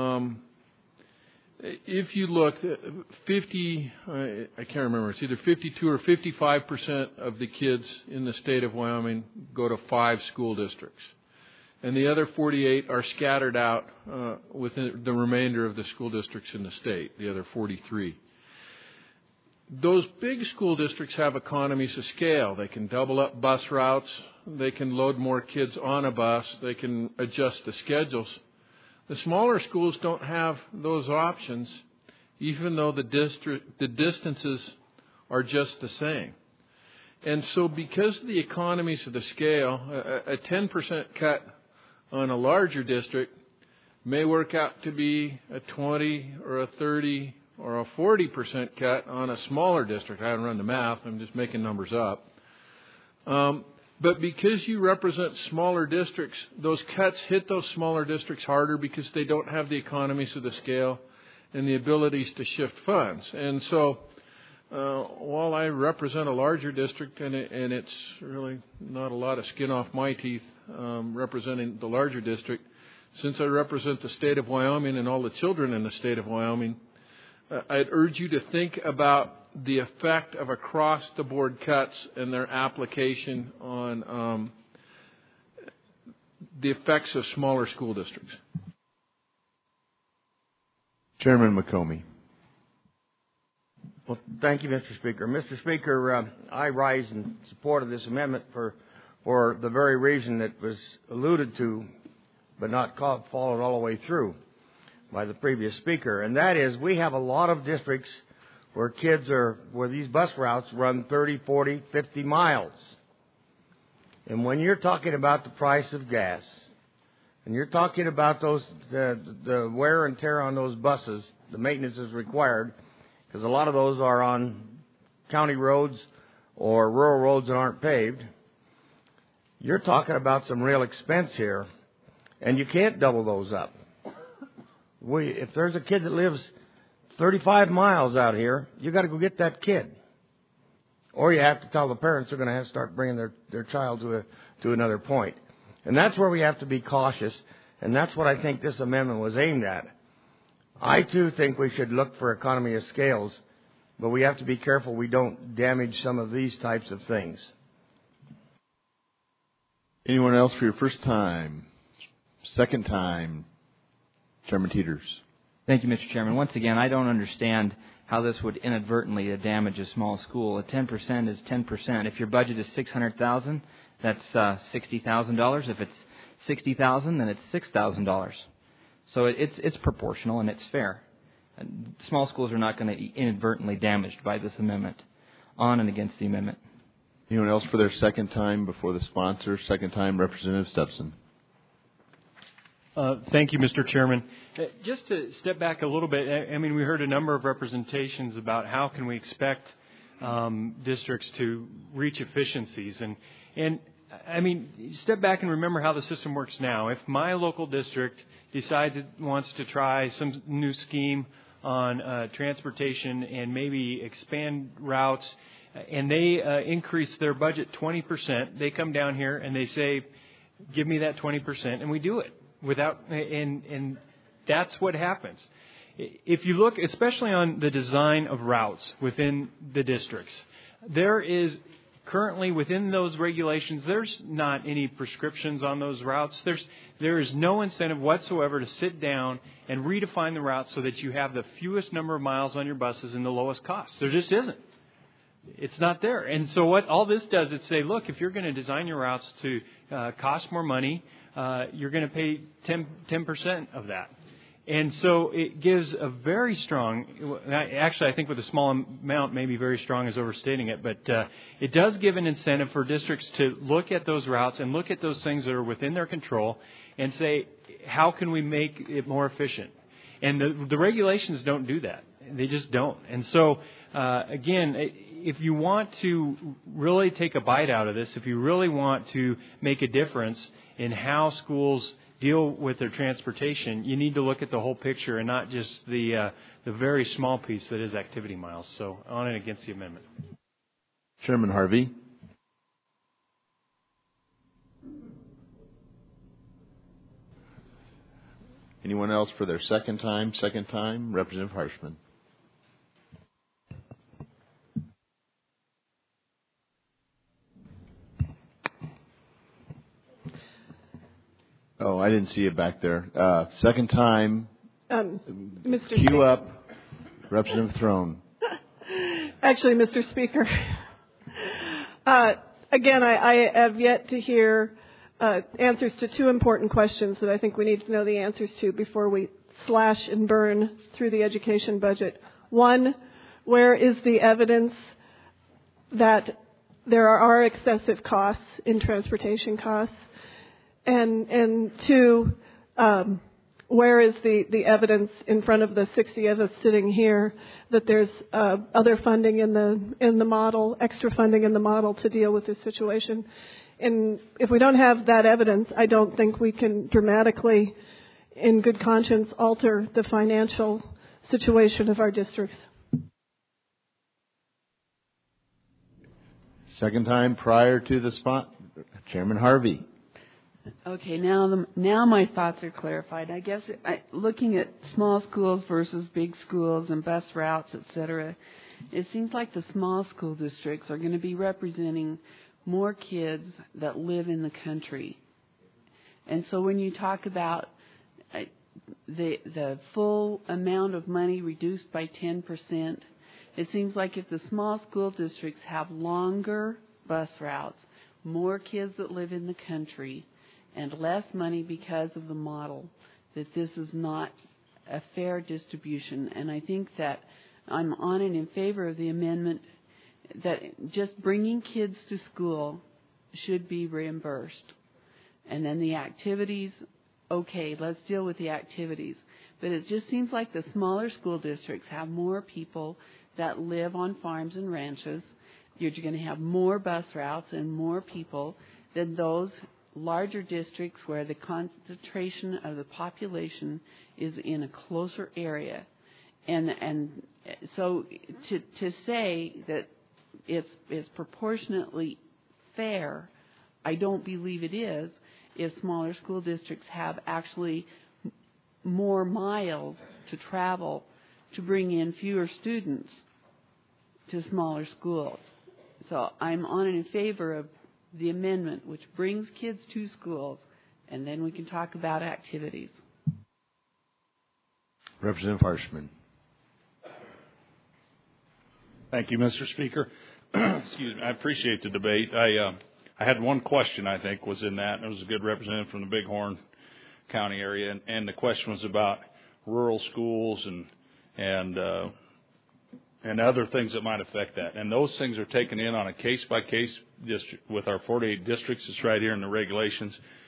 If you look, 50, I can't remember, it's either 52 or 55% of the kids in the state of Wyoming go to 5 school districts. And the other 48 are scattered out within the remainder of the school districts in the state, the other 43. Those big school districts have economies of scale. They can double up bus routes. They can load more kids on a bus. They can adjust the schedules. The smaller schools don't have those options, even though the distances are just the same. And so because of the economies of the scale, a 10% cut on a larger district may work out to be a 20 or a 30 or a 40% cut on a smaller district. I haven't run the math. I'm just making numbers up. But because you represent smaller districts, those cuts hit those smaller districts harder because they don't have the economies of the scale and the abilities to shift funds. And so while I represent a larger district, and it's really not a lot of skin off my teeth representing the larger district, since I represent the state of Wyoming and all the children in the state of Wyoming, I'd urge you to think about the effect of across-the-board cuts and their application on the effects of smaller school districts. Chairman McComey. Well, thank you, Mr. Speaker. Mr. Speaker, I rise in support of this amendment for the very reason that was alluded to, but not followed all the way through by the previous speaker, and that is we have a lot of districts where where these bus routes run 30, 40, 50 miles. And when you're talking about the price of gas, and you're talking about the wear and tear on those buses, the maintenance is required, because a lot of those are on county roads or rural roads that aren't paved. You're talking about some real expense here, and you can't double those up. If there's a kid that lives 35 miles out here, you got to go get that kid. Or you have to tell the parents they're going to have to start bringing their child to another point. And that's where we have to be cautious, and that's what I think this amendment was aimed at. I, too, think we should look for economy of scales, but we have to be careful we don't damage some of these types of things. Anyone else for your first time? Second time? Chairman Teeters. Thank you, Mr. Chairman. Once again, I don't understand how this would inadvertently damage a small school. A 10% is 10%. If your budget is $600,000, that's $60,000. If it's $60,000, then it's $6,000. So it's proportional and it's fair. And small schools are not going to be inadvertently damaged by this amendment. On and against the amendment. Anyone else for their second time before the sponsor? Second time, Representative Stepson. Thank you, Mr. Chairman. Just to step back a little bit, I mean, we heard a number of representations about how can we expect districts to reach efficiencies. And I mean, step back and remember how the system works now. If my local district decides it wants to try some new scheme on transportation and maybe expand routes, and they increase their budget 20%, they come down here and they say, give me that 20%, and we do it. And that's what happens. If you look, especially on the design of routes within the districts, there is currently within those regulations, there's not any prescriptions on those routes. There is no incentive whatsoever to sit down and redefine the route so that you have the fewest number of miles on your buses and the lowest cost. There just isn't. It's not there. And so what all this does is say, look, if you're going to design your routes to cost more money, you're going to pay 10% of that. And so it gives a very strong, actually I think with a small amount, maybe very strong is overstating it, but it does give an incentive for districts to look at those routes and look at those things that are within their control and say, how can we make it more efficient? And the regulations don't do that. They just don't. And so, again, if you want to really take a bite out of this, if you really want to make a difference in how schools deal with their transportation, you need to look at the whole picture and not just the very small piece that is activity miles. So on and against the amendment. Chairman Harvey. Anyone else for their second time? Representative Harshman. Oh, I didn't see it back there. Second time. Mr. Cue Speaker. up. Representative Throne. Actually, Mr. Speaker, again, I have yet to hear answers to two important questions that I think we need to know the answers to before we slash and burn through the education budget. One, where is the evidence that there are excessive costs in transportation costs? And two, where is the evidence in front of the 60 of us sitting here that there's other funding in the model, extra funding in the model to deal with this situation? And if we don't have that evidence, I don't think we can dramatically, in good conscience, alter the financial situation of our districts. Second time prior to the spot, Chairman Harvey. Okay, now my thoughts are clarified. I guess looking at small schools versus big schools and bus routes, etc., it seems like the small school districts are going to be representing more kids that live in the country. And so when you talk about the full amount of money reduced by 10%, it seems like if the small school districts have longer bus routes, more kids that live in the country, and less money because of the model, that this is not a fair distribution. And I think that I'm on and in favor of the amendment that just bringing kids to school should be reimbursed. And then the activities, okay, let's deal with the activities. But it just seems like the smaller school districts have more people that live on farms and ranches. You're going to have more bus routes and more people than those larger districts where the concentration of the population is in a closer area. And so to say that it's proportionately fair, I don't believe it is if smaller school districts have actually more miles to travel to bring in fewer students to smaller schools. So I'm on and in favor of the amendment, which brings kids to schools, and then we can talk about activities. Representative Harshman. Thank you, Mr. Speaker. Excuse me. I appreciate the debate. I had one question, I think, was in that, and it was a good representative from the Bighorn County area, and the question was about rural schools and other things that might affect that. And those things are taken in on a case-by-case district with our 48 districts. It's right here in the regulations.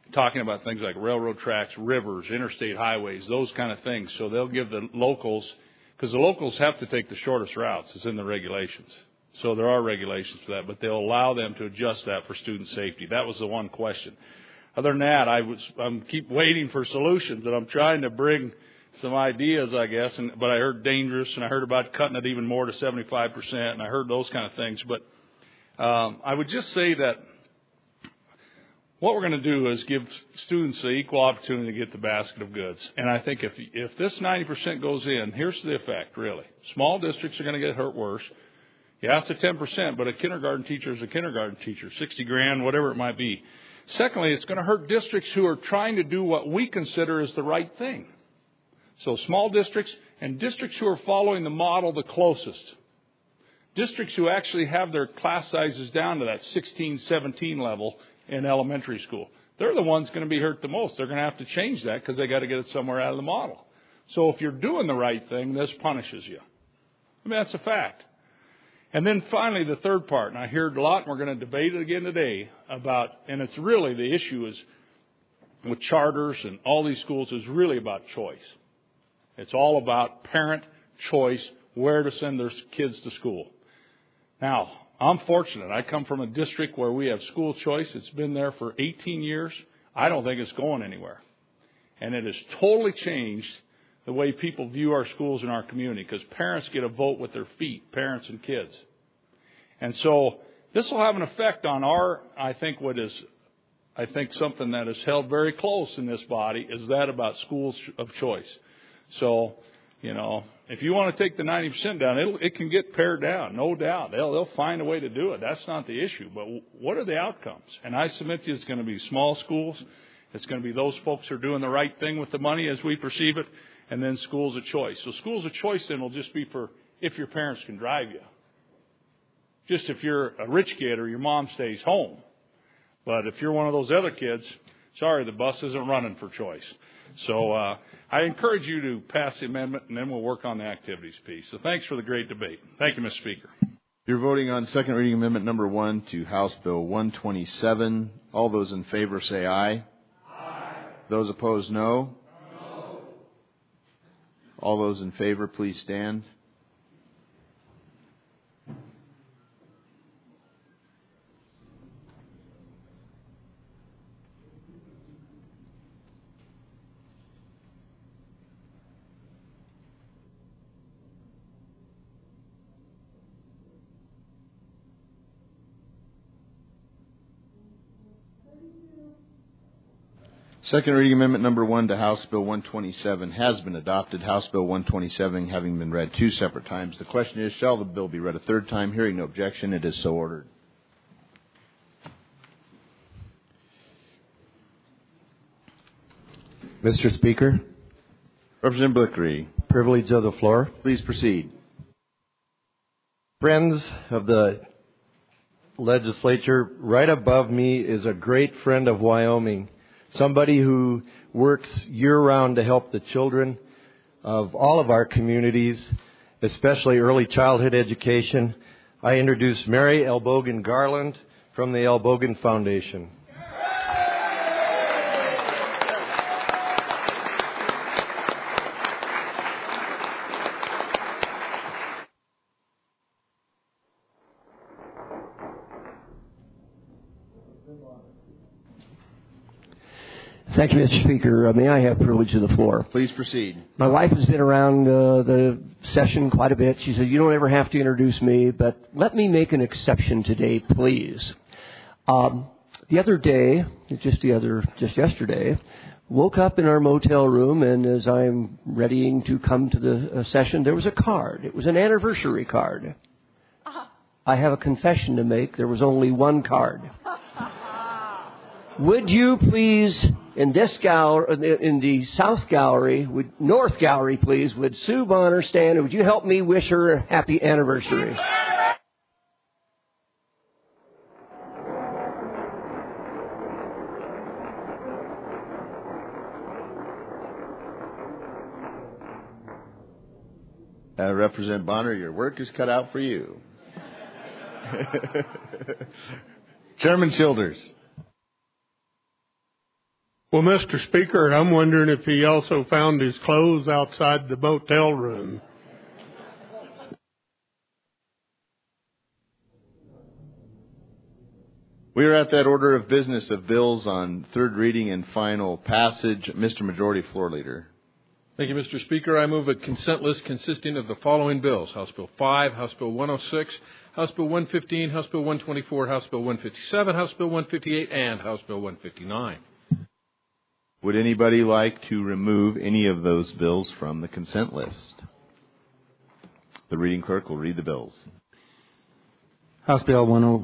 talking about things like railroad tracks, rivers, interstate highways, those kind of things. So they'll give the locals, because the locals have to take the shortest routes. It's in the regulations. So there are regulations for that, but they'll allow them to adjust that for student safety. That was the one question. Other than that, I'm keep waiting for solutions, and I'm trying to bring some ideas, I guess. But I heard dangerous, and I heard about cutting it even more to 75%, and I heard those kind of things. But I would just say that what we're going to do is give students the equal opportunity to get the basket of goods. And I think if this 90% goes in, here's the effect, really. Small districts are going to get hurt worse. Yeah, it's a 10%, but a kindergarten teacher is a kindergarten teacher, $60,000, whatever it might be. Secondly, it's going to hurt districts who are trying to do what we consider is the right thing. So small districts and districts who are following the model the closest. Districts who actually have their class sizes down to that 16, 17 level in elementary school. They're the ones going to be hurt the most. They're going to have to change that because they got to get it somewhere out of the model. So if you're doing the right thing, this punishes you. I mean, that's a fact. And then finally, the third part, and I heard a lot, and we're going to debate it again today, about, and it's really, the issue is with charters and all these schools is really about choice. It's all about parent choice, where to send their kids to school. Now, I'm fortunate. I come from a district where we have school choice. It's been there for 18 years. I don't think it's going anywhere. And it has totally changed the way people view our schools in our community, because parents get a vote with their feet, parents and kids. And so this will have an effect on something that is held very close in this body is that about schools of choice. So, if you want to take the 90% down, it can get pared down, no doubt. They'll find a way to do it. That's not the issue. But what are the outcomes? And I submit to you, it's going to be small schools. It's going to be those folks who are doing the right thing with the money as we perceive it. And then schools of choice. So schools of choice then will just be for if your parents can drive you. Just if you're a rich kid or your mom stays home. But if you're one of those other kids, sorry, the bus isn't running for choice. So I encourage you to pass the amendment, and then we'll work on the activities piece. So thanks for the great debate. Thank you, Mr. Speaker. You're voting on second reading amendment number 1 to House Bill 127. All those in favor say aye. Aye. Those opposed, no. All those in favor, please stand. Second reading amendment number 1 to House Bill 127 has been adopted. House Bill 127 having been read 2 separate times. The question is, shall the bill be read a third time? Hearing no objection, it is so ordered. Mr. Speaker. Representative Blickery. Privilege of the floor. Please proceed. Friends of the legislature, right above me is a great friend of Wyoming. Somebody who works year-round to help the children of all of our communities, especially early childhood education. I introduce Mary Elbogen Garland from the Elbogen Foundation. Thank you, Mr. Speaker. May I have privilege of the floor? Please proceed. My wife has been around the session quite a bit. She said, you don't ever have to introduce me, but let me make an exception today, please. The other day, just yesterday, woke up in our motel room, and as I'm readying to come to the session, there was a card. It was an anniversary card. I have a confession to make. There was only one card. Would you please, in this gallery, in the South Gallery, North Gallery, please, would Sue Bonner stand, and would you help me wish her a happy anniversary? Representative Bonner, your work is cut out for you. Chairman Childers. Well, Mr. Speaker, I'm wondering if he also found his clothes outside the motel room. We are at that order of business of bills on third reading and final passage. Mr. Majority Floor Leader. Thank you, Mr. Speaker. I move a consent list consisting of the following bills: House Bill 5, House Bill 106, House Bill 115, House Bill 124, House Bill 157, House Bill 158, and House Bill 159. Would anybody like to remove any of those bills from the consent list? The reading clerk will read the bills. House Bill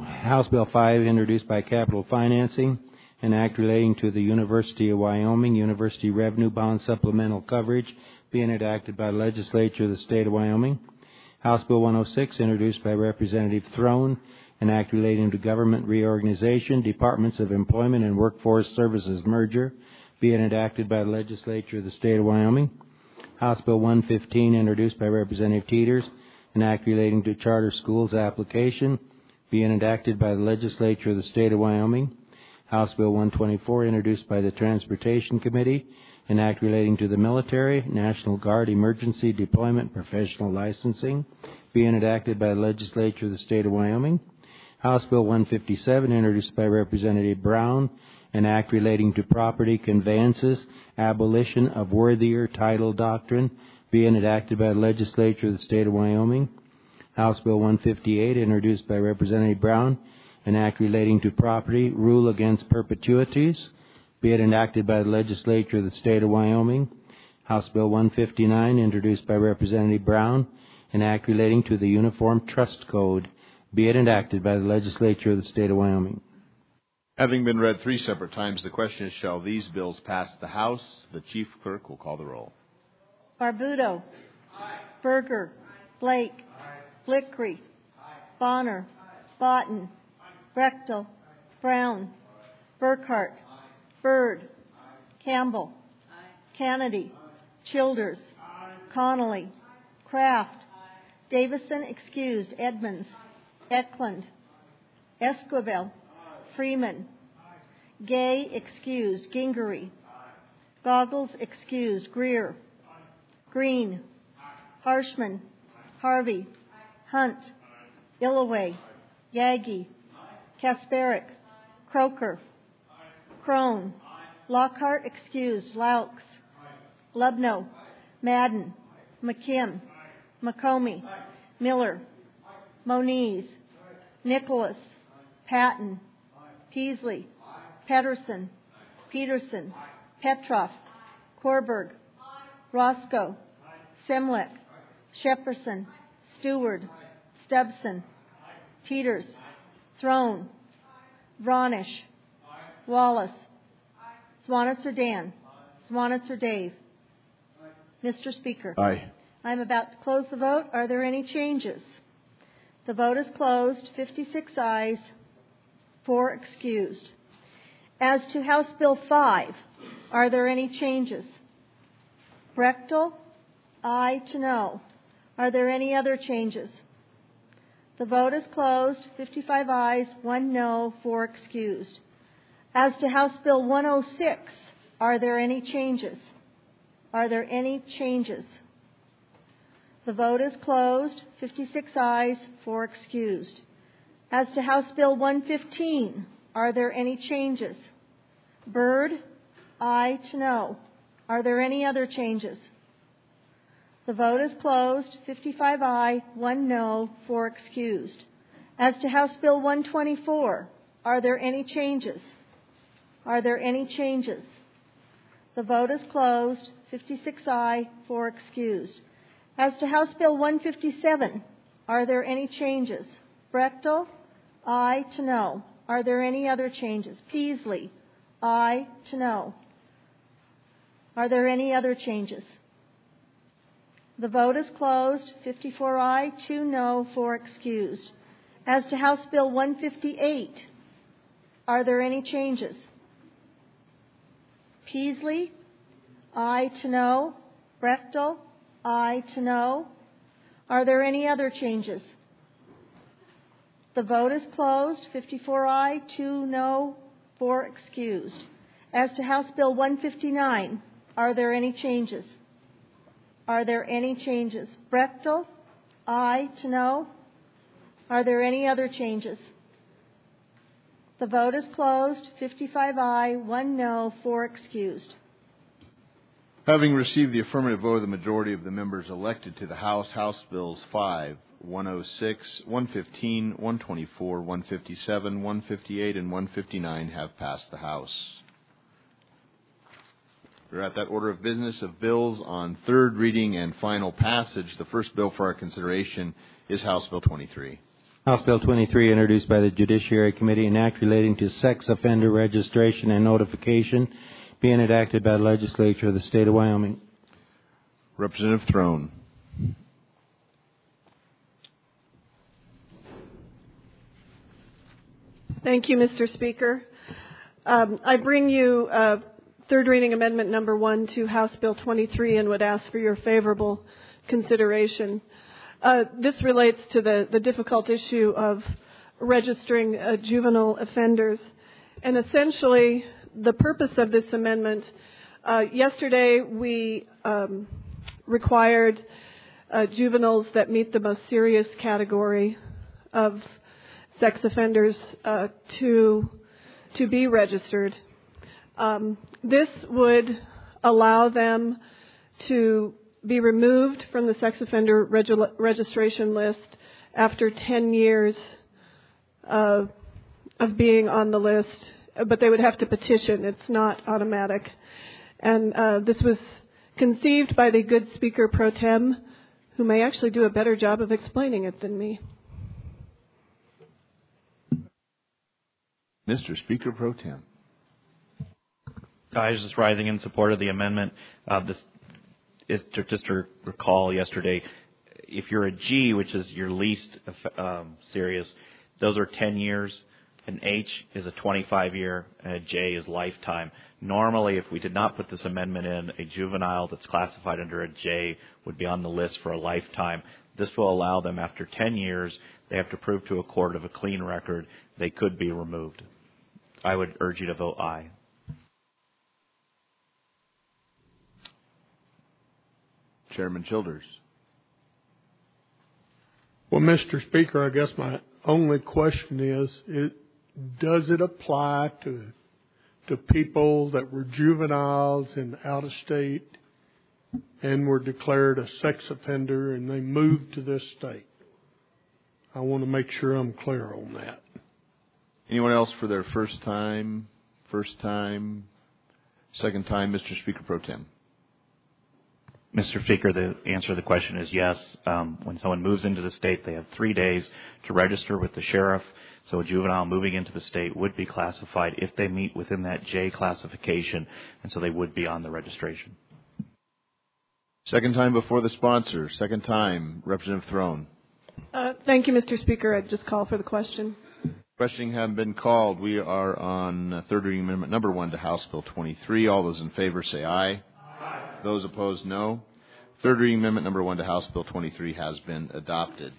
5, introduced by Capital Financing, an act relating to the University of Wyoming University Revenue Bond Supplemental Coverage, being enacted by the Legislature of the State of Wyoming. House Bill 106, introduced by Representative Throne, an act relating to government reorganization, Departments of Employment and Workforce Services merger, being enacted by the Legislature of the State of Wyoming. House Bill 115, introduced by Representative Teeters, an act relating to charter schools application, being enacted by the Legislature of the State of Wyoming. House Bill 124, introduced by the Transportation Committee, an act relating to the military, National Guard Emergency Deployment Professional Licensing, being enacted by the Legislature of the State of Wyoming. House Bill 157, introduced by Representative Brown, an act relating to property conveyances, abolition of worthier title doctrine, being enacted by the Legislature of the State of Wyoming. House Bill 158, introduced by Representative Brown, an act relating to property, rule against perpetuities, be it enacted by the Legislature of the State of Wyoming. House Bill 159, introduced by Representative Brown, an act relating to the Uniform Trust Code, be it enacted by the Legislature of the State of Wyoming. Having been read 3 separate times, the question is, shall these bills pass the House? The Chief Clerk will call the roll. Barbudo. Berger. Blake. Blickery. Bonner. Botten. Brechtel. Brown. Burkhart. Byrd. Campbell. Kennedy. Childers. Connolly. Kraft. Davison excused. Edmonds. Eklund. Esquivel. Freeman. Gay excused. Gingery. Goggles excused. Greer. Green. Harshman. Harvey. Hunt. Illaway. Yagi. Kasparic. Croker. Crone. Lockhart excused. Laux. Lubno. Madden. McKim. McComey. Miller. Moniz. Nicholas. Patton. Peasley. Pedersen. Peterson. Petroff. Korberg. Roscoe. Semlek. Shepperson. Stewart. Stubson. Teeters. Throne. Vronish. Wallace. Swanitzer Dan. Swanitzer Dave. Mr. Speaker. Aye. I'm about to close the vote. Are there any changes? The vote is closed. 56 ayes, 4 excused. As to House Bill 5, are there any changes? Brechtel, aye to no. Are there any other changes? The vote is closed. 55 ayes, 1 no, 4 excused. As to House Bill 106, are there any changes? Are there any changes? The vote is closed. 56 ayes, 4 excused. As to House Bill 115, are there any changes? Byrd, aye to no. Are there any other changes? The vote is closed. 55 aye, 1 no, 4 excused. As to House Bill 124, are there any changes? Are there any changes? The vote is closed. 56 aye, 4 excused. As to House Bill 157, are there any changes? Brechtel, aye to no. Are there any other changes? Peasley, aye to no. Are there any other changes? The vote is closed. 54 aye, 2 no, 4 excused. As to House Bill 158, are there any changes? Peasley, aye to no. Brechtel, aye to no. Are there any other changes? The vote is closed. 54 aye, 2 no, 4 excused. As to House Bill 159, are there any changes? Are there any changes? Brechtel, aye to no. Are there any other changes? The vote is closed. 55 aye, 1 no, 4 excused. Having received the affirmative vote of the majority of the members elected to the House, House Bills 5, 106, 115, 124, 157, 158, and 159 have passed the House. We're at that order of business of bills on third reading and final passage. The first bill for our consideration is House Bill 23. House Bill 23, introduced by the Judiciary Committee, an act relating to sex offender registration and notification, being enacted by the legislature of the state of Wyoming. Representative Throne. Thank you, Mr. Speaker. I bring you third reading amendment number 1 to House Bill 23 and would ask for your favorable consideration. This relates to the difficult issue of registering juvenile offenders. And essentially, the purpose of this amendment, yesterday we required juveniles that meet the most serious category of sex offenders to be registered. This would allow them to be removed from the sex offender registration list after 10 years of being on the list, but they would have to petition. It's not automatic. And this was conceived by the good Speaker Pro Tem, who may actually do a better job of explaining it than me. Mr. Speaker Pro Tem. I was just rising in support of the amendment. This is just to recall yesterday, if you're a G, which is your least serious, those are 10 years. An H is a 25-year, and a J is lifetime. Normally, if we did not put this amendment in, a juvenile that's classified under a J would be on the list for a lifetime. This will allow them, after 10 years, they have to prove to a court of a clean record, they could be removed. I would urge you to vote aye. Chairman Childers. Well, Mr. Speaker, I guess my only question is, does it apply to people that were juveniles and out of state and were declared a sex offender and they moved to this state? I want to make sure I'm clear on that. Anyone else for their first time, second time, Mr. Speaker Pro Tem? Mr. Speaker, the answer to the question is yes. When someone moves into the state, they have 3 days to register with the sheriff. So a juvenile moving into the state would be classified if they meet within that J classification, and so they would be on the registration. Second time before the sponsor. Second time, Representative Throne. Thank you, Mr. Speaker. I'd just call for the question. Questioning have been called. We are on third reading amendment number 1 to House Bill 23. All those in favor say aye. Those opposed, no. Third reading amendment number 1 to House Bill 23 has been adopted.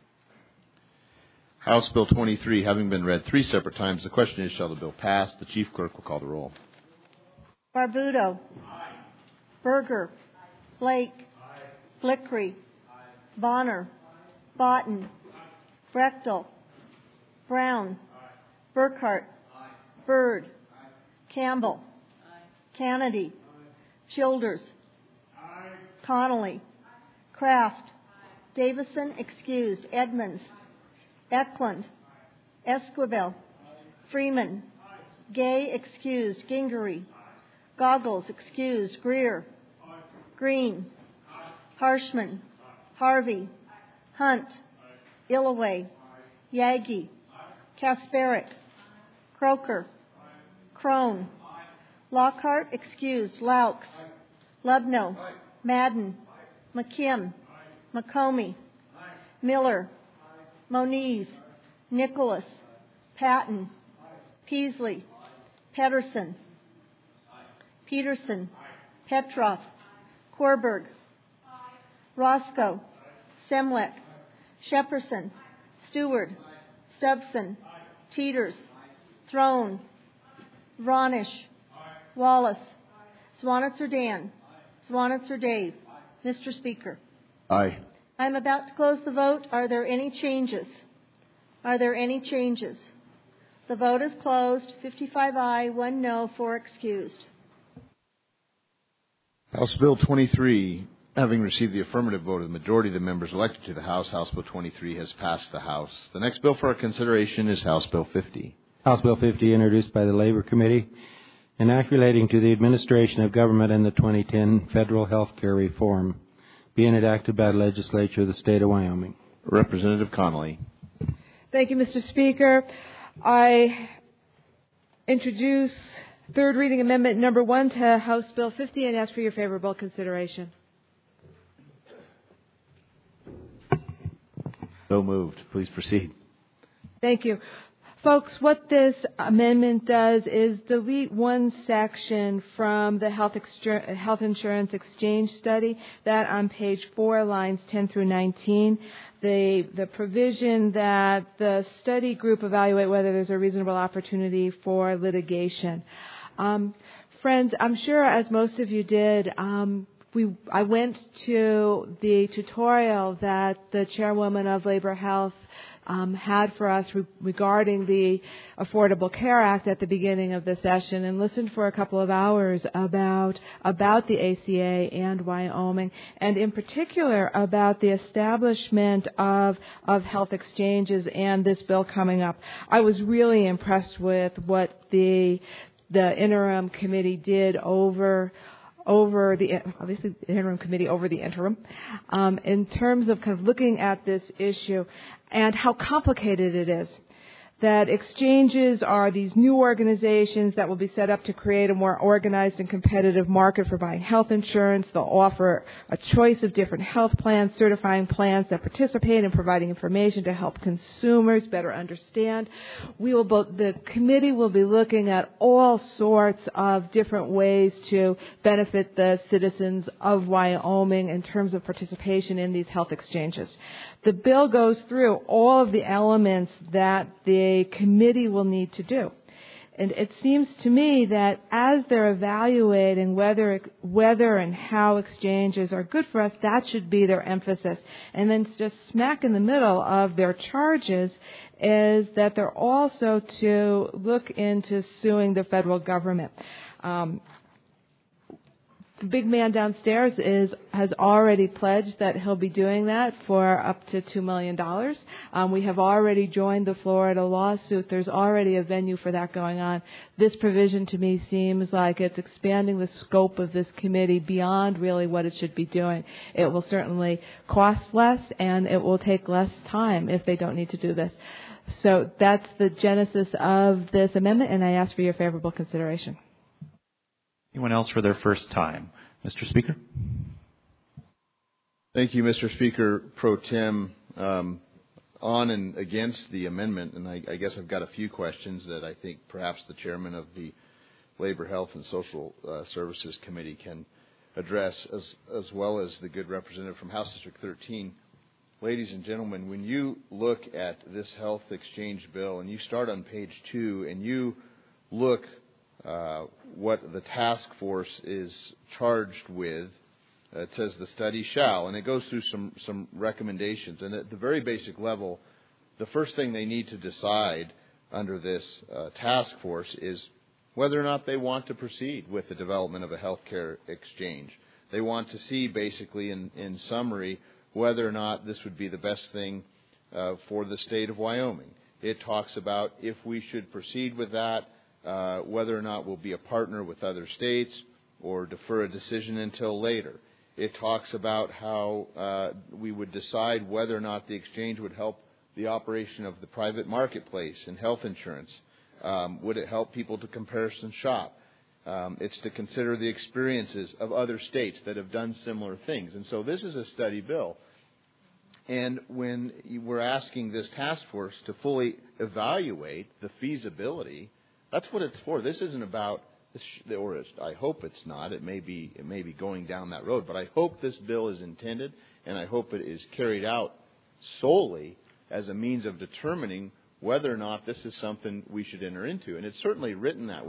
House Bill 23 having been read 3 separate times, the question is, shall the bill pass? The Chief Clerk will call the roll. Barbuto. Berger. Blake. Blickery. Bonner. Botten. Brechtel. Brown. Burkhart. Byrd. Campbell. Kennedy. Childers. Connolly. Kraft. Davison excused. Edmonds. Eklund. Esquivel. Freeman. Gay excused. Gingery. Goggles excused. Greer. Green. Harshman. Harvey. Hunt. Illaway. Yagi. Kasparic. Croker. Crone. Lockhart excused. Laux. Lubno. Madden. McKim. McComey. Miller. Moniz. Nicholas. Patton. Peasley. Pedersen. Peterson. Petroff. Korberg. Roscoe. Semlek. Shepperson. Stewart. Stubson. Teeters. Throne. Vronish. Wallace. Swanitzer Dan. Swanitzer Dave. Mr. Speaker. Aye. I'm about to close the vote. Are there any changes? Are there any changes? The vote is closed. 55 aye, 1 no, 4 excused. House Bill 23, having received the affirmative vote of the majority of the members elected to the House, House Bill 23 has passed the House. The next bill for our consideration is House Bill 50. House Bill 50, introduced by the Labor Committee, an act relating to the administration of government and the 2010 federal health care reform, being enacted by the legislature of the state of Wyoming. Representative Connolly. Thank you, Mr. Speaker. I introduce third reading amendment number 1 to House Bill 50 and ask for your favorable consideration. So moved. Please proceed. Thank you. Folks, what this amendment does is delete one section from the health insurance exchange study, that on page 4, lines 10 through 19. The provision that the study group evaluate whether there's a reasonable opportunity for litigation. Friends, I'm sure, as most of you did, I went to the tutorial that the chairwoman of Labor Health had for us regarding the Affordable Care Act at the beginning of the session, and listened for a couple of hours about the ACA and Wyoming, and in particular about the establishment of health exchanges and this bill coming up. I was really impressed with what the interim committee did over the interim committee over the interim, in terms of kind of looking at this issue and how complicated it is. That exchanges are these new organizations that will be set up to create a more organized and competitive market for buying health insurance. They'll offer a choice of different health plans, certifying plans that participate in providing information to help consumers better understand. The committee will be looking at all sorts of different ways to benefit the citizens of Wyoming in terms of participation in these health exchanges. The bill goes through all of the elements that the committee will need to do. And it seems to me that as they're evaluating whether and how exchanges are good for us, that should be their emphasis. And then just smack in the middle of their charges is that they're also to look into suing the federal government. The big man downstairs has already pledged that he'll be doing that for up to $2 million. We have already joined the Florida lawsuit. There's already a venue for that going on. This provision to me seems like it's expanding the scope of this committee beyond really what it should be doing. It will certainly cost less, and it will take less time if they don't need to do this. So that's the genesis of this amendment, and I ask for your favorable consideration. Anyone else for their first time? Mr. Speaker? Thank you, Mr. Speaker Pro Tem. On and against the amendment, and I guess I've got a few questions that I think perhaps the chairman of the Labor, Health, and Social Services Committee can address, as well as the good representative from House District 13. Ladies and gentlemen, when you look at this health exchange bill, and you start on page 2, and you look what the task force is charged with, it says the study shall, and it goes through some recommendations. And at the very basic level, the first thing they need to decide under this task force is whether or not they want to proceed with the development of a healthcare exchange. They want to see, basically, in summary, whether or not this would be the best thing for the state of Wyoming. It talks about if we should proceed with that, whether or not we'll be a partner with other states or defer a decision until later. It talks about how we would decide whether or not the exchange would help the operation of the private marketplace in health insurance. Would it help people to comparison shop? It's to consider the experiences of other states that have done similar things. And so this is a study bill. And when we're asking this task force to fully evaluate the feasibility, that's what it's for. This isn't about, or I hope it's not. It may be going down that road. But I hope this bill is intended, and I hope it is carried out solely as a means of determining whether or not this is something we should enter into. And it's certainly written that way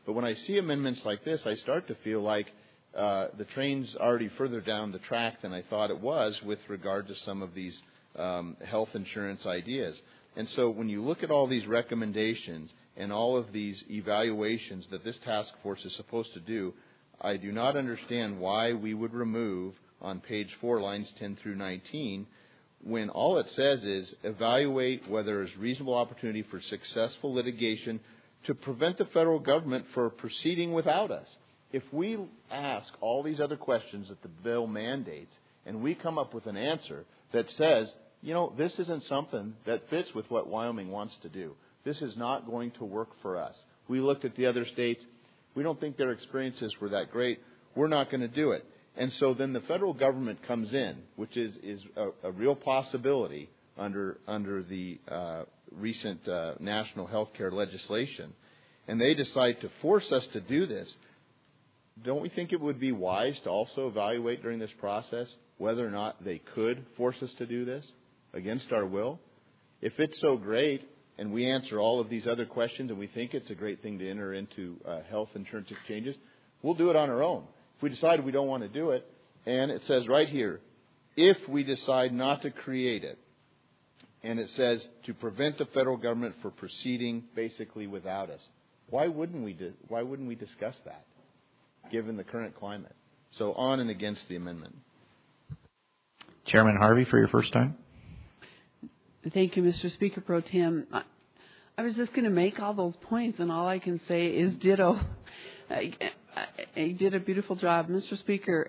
But when I see amendments like this, I start to feel like the train's already further down the track than I thought it was with regard to some of these health insurance ideas. And so when you look at all these recommendations and all of these evaluations that this task force is supposed to do, I do not understand why we would remove on page 4, lines 10 through 19, when all it says is evaluate whether there is reasonable opportunity for successful litigation to prevent the federal government from proceeding without us. If we ask all these other questions that the bill mandates and we come up with an answer that says, this isn't something that fits with what Wyoming wants to do. This is not going to work for us. We looked at the other states. We don't think their experiences were that great. We're not going to do it. And so then the federal government comes in, which is a real possibility under the recent national health care legislation, and they decide to force us to do this. Don't we think it would be wise to also evaluate during this process whether or not they could force us to do this against our will? If it's so great and we answer all of these other questions and we think it's a great thing to enter into health insurance exchanges, we'll do it on our own. If we decide we don't want to do it, and it says right here, if we decide not to create it, and it says to prevent the federal government from proceeding basically without us, why wouldn't we discuss that, given the current climate? So on and against the amendment. Chairman Harvey, for your first time. Thank you, Mr. Speaker Pro Tem. I was just going to make all those points, and all I can say is ditto. You did a beautiful job, Mr. Speaker.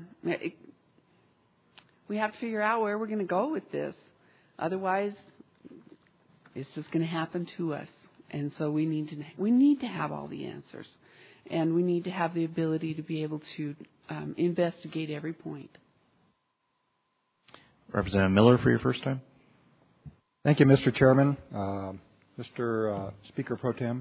We have to figure out where we're going to go with this. Otherwise, it's just going to happen to us. And so we need to have all the answers, and we need to have the ability to be able to investigate every point. Representative Miller, for your first time. Thank you, Mr. Chairman. Mr. Speaker Pro Tem.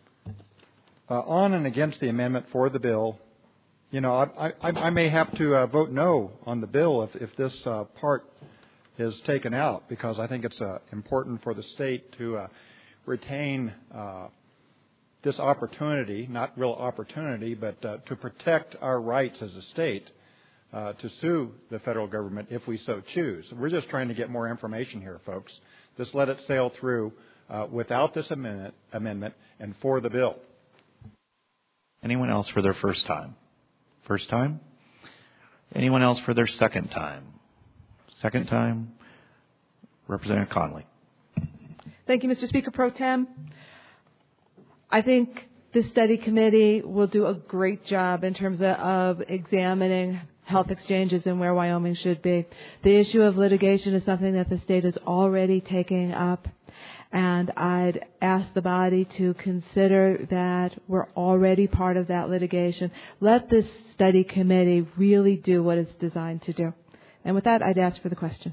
On and against the amendment for the bill, I may have to vote no on the bill if this part is taken out, because I think it's important for the state to retain this opportunity, not real opportunity, but to protect our rights as a state to sue the federal government if we so choose. We're just trying to get more information here, folks. Just let it sail through without this amendment and for the bill. Anyone else for their first time? First time? Anyone else for their second time? Second time? Representative Conley. Thank you, Mr. Speaker Pro Tem. I think the study committee will do a great job in terms of examining health exchanges and where Wyoming should be. The issue of litigation is something that the state is already taking up, and I'd ask the body to consider that we're already part of that litigation. Let this study committee really do what it's designed to do. And with that, I'd ask for the question.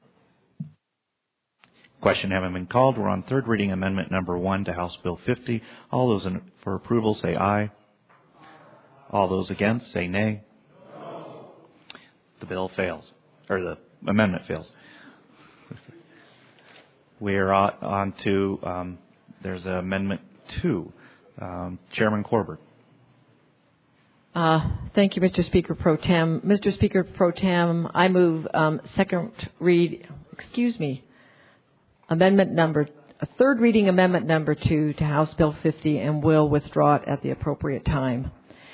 Question having been called, we're on third reading amendment number 1 to House Bill 50. All those for approval say aye. All those against say nay. No. The bill fails, or the amendment fails. We are on to, there's amendment 2. Chairman Corbett. Thank you, Mr. Speaker Pro Tem. Mr. Speaker Pro Tem, I move third reading amendment number 2 to House Bill 50, and will withdraw it at the appropriate time.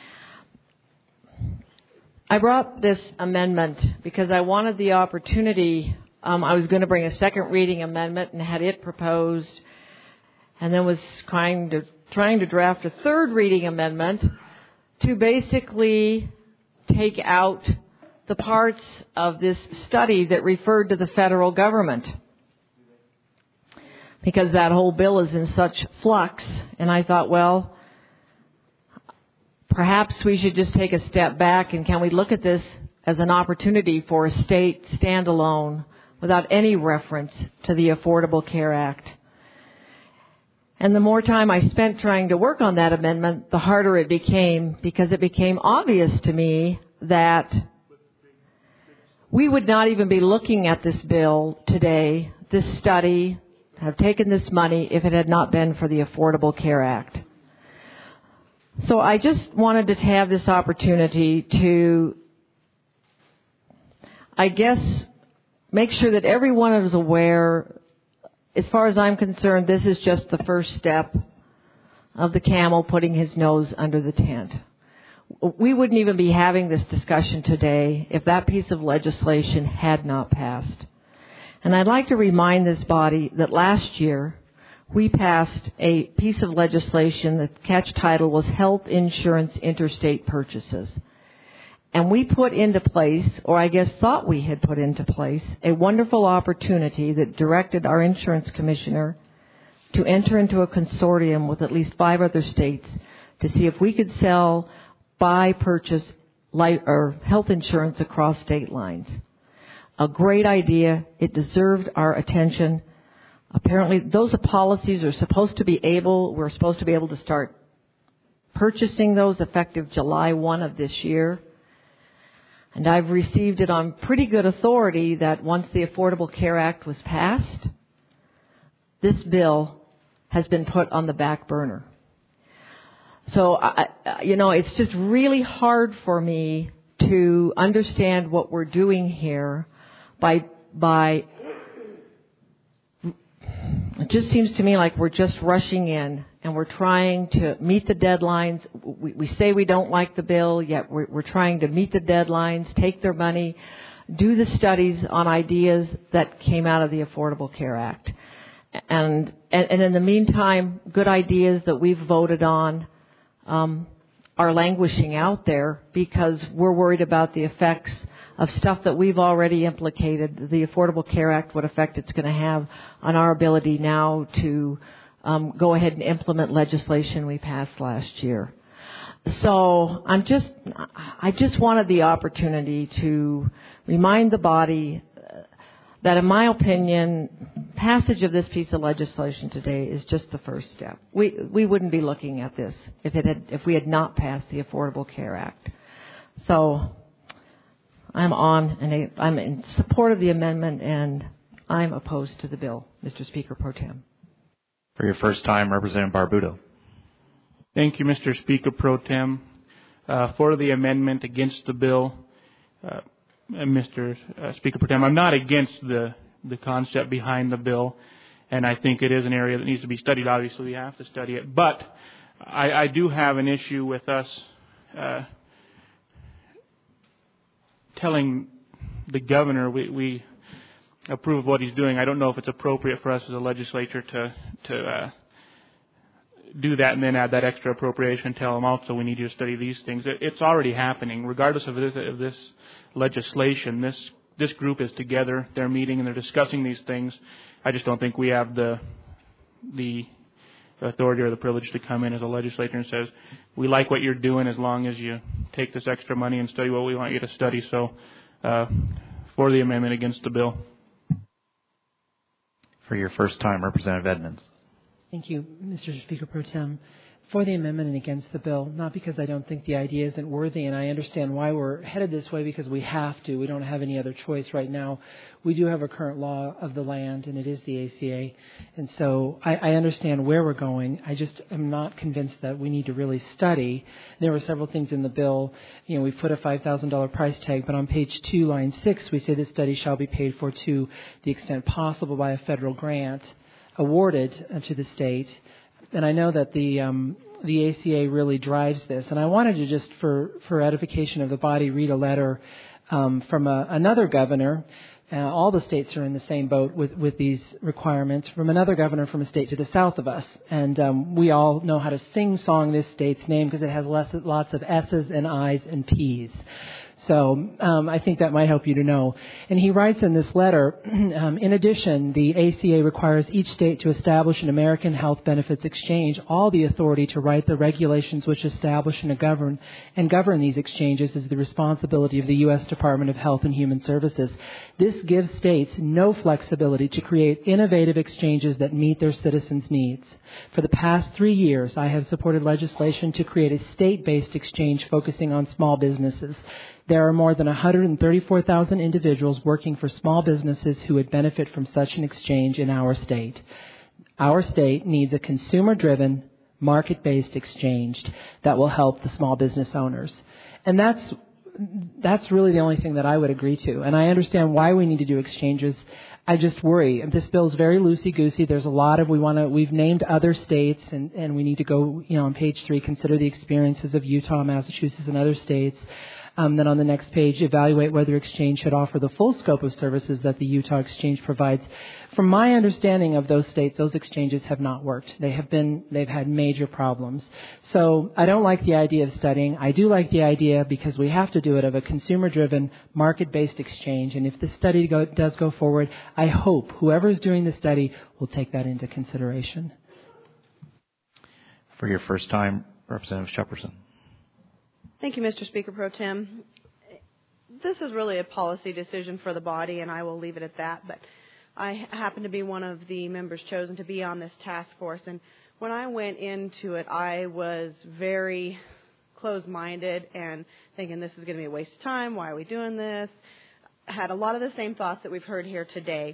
I brought this amendment because I wanted the opportunity. I was going to bring a second reading amendment and had it proposed, and then was trying to draft a third reading amendment to basically take out the parts of this study that referred to the federal government, because that whole bill is in such flux. And I thought, well, perhaps we should just take a step back, and can we look at this as an opportunity for a state standalone without any reference to the Affordable Care Act. And the more time I spent trying to work on that amendment, the harder it became, because it became obvious to me that we would not even be looking at this bill today, this study, have taken this money, if it had not been for the Affordable Care Act. So I just wanted to have this opportunity to, I guess, make sure that everyone is aware. As far as I'm concerned, this is just the first step of the camel putting his nose under the tent. We wouldn't even be having this discussion today if that piece of legislation had not passed. And I'd like to remind this body that last year we passed a piece of legislation. The catch title was Health Insurance Interstate Purchases. And we put into place, or I guess thought we had put into place, a wonderful opportunity that directed our insurance commissioner to enter into a consortium with at least 5 other states to see if we could buy, purchase health insurance across state lines. A great idea. It deserved our attention. Apparently, those policies are supposed to be we're supposed to be able to start purchasing those effective July 1 of this year. And I've received it on pretty good authority that once the Affordable Care Act was passed, this bill has been put on the back burner. So, it's just really hard for me to understand what we're doing here by it just seems to me like we're just rushing in and we're trying to meet the deadlines. We say we don't like the bill, yet we're trying to meet the deadlines, take their money, do the studies on ideas that came out of the Affordable Care Act. And in the meantime, good ideas that we've voted on are languishing out there because we're worried about the effects of stuff that we've already implicated. The Affordable Care Act, what effect it's going to have on our ability now to go ahead and implement legislation we passed last year. So I just wanted the opportunity to remind the body that, in my opinion, passage of this piece of legislation today is just the first step. We wouldn't be looking at this if we had not passed the Affordable Care Act. So I'm in support of the amendment, and I'm opposed to the bill, Mr. Speaker Pro Tem. For your first time, Representative Barbuto. Thank you, Mr. Speaker Pro Tem. For the amendment, against the bill, Mr. Speaker Pro Tem, I'm not against the concept behind the bill, and I think it is an area that needs to be studied. Obviously, we have to study it. But I do have an issue with us telling the governor we approve of what he's doing. I don't know if it's appropriate for us as a legislature to do that and then add that extra appropriation and tell them also we need you to study these things. It's already happening. Regardless of this legislation, this group is together, they're meeting and they're discussing these things. I just don't think we have the authority or the privilege to come in as a legislator and says, we like what you're doing as long as you take this extra money and study what we want you to study. So for the amendment, against the bill. For your first time, Representative Edmonds. Thank you, Mr. Speaker Pro Tem. For the amendment and against the bill, not because I don't think the idea isn't worthy, and I understand why we're headed this way because we have to. We don't have any other choice right now. We do have a current law of the land, and it is the ACA. And so I understand where we're going. I just am not convinced that we need to really study. There were several things in the bill. We put a $5,000 price tag, but on page 2, line 6, we say the study shall be paid for to the extent possible by a federal grant awarded to the state. And I know that the ACA really drives this. And I wanted to just, for edification of the body, read a letter from another governor. All the states are in the same boat with these requirements, from another governor from a state to the south of us. And we all know how to sing-song this state's name because it has lots of S's and I's and P's. So I think that might help you to know. And he writes in this letter, in addition, the ACA requires each state to establish an American Health Benefits Exchange. All the authority to write the regulations which establish and govern these exchanges is the responsibility of the U.S. Department of Health and Human Services. This gives states no flexibility to create innovative exchanges that meet their citizens' needs. For the past 3 years, I have supported legislation to create a state-based exchange focusing on small businesses. There are more than 134,000 individuals working for small businesses who would benefit from such an exchange in our state. Our state needs a consumer-driven, market-based exchange that will help the small business owners. And that's really the only thing that I would agree to. And I understand why we need to do exchanges. I just worry. This bill is very loosey-goosey. There's a lot of, we've named other states, and we need to go, on page 3, consider the experiences of Utah, Massachusetts, and other states. Then on the next page, evaluate whether exchange should offer the full scope of services that the Utah exchange provides. From my understanding of those states, those exchanges have not worked. They've had major problems. So I don't like the idea of studying. I do like the idea, because we have to do it, of a consumer-driven, market-based exchange. And if this study does go forward, I hope whoever is doing the study will take that into consideration. For your first time, Representative Shepperson. Thank you, Mr. Speaker Pro Tem. This is really a policy decision for the body, and I will leave it at that. But I happen to be one of the members chosen to be on this task force. And when I went into it, I was very closed-minded and thinking this is going to be a waste of time. Why are we doing this? I had a lot of the same thoughts that we've heard here today.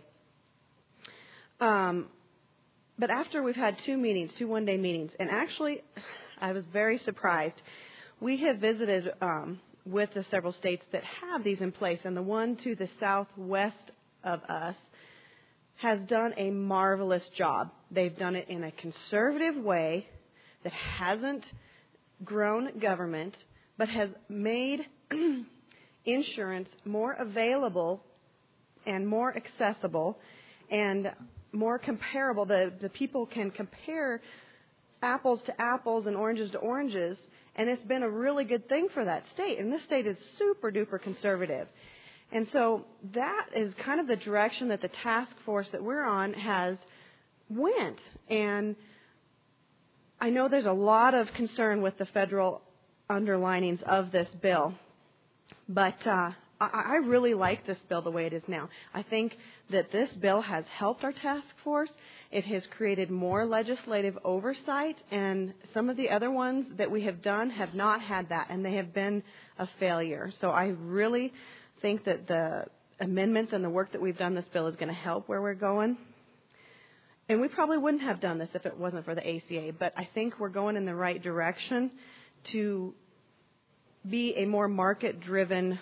But after we've had 2 one-day meetings, and actually I was very surprised. We have visited with the several states that have these in place, and the one to the southwest of us has done a marvelous job. They've done it in a conservative way that hasn't grown government, but has made insurance more available and more accessible and more comparable. The people can compare apples to apples and oranges to oranges. And it's been a really good thing for that state. And this state is super duper conservative. And so that is kind of the direction that the task force that we're on has went. And I know there's a lot of concern with the federal underlinings of this bill. But I really like this bill the way it is now. I think that this bill has helped our task force. It has created more legislative oversight, and some of the other ones that we have done have not had that, and they have been a failure. So I really think that the amendments and the work that we've done this bill is going to help where we're going. And we probably wouldn't have done this if it wasn't for the ACA, but I think we're going in the right direction to be a more market-driven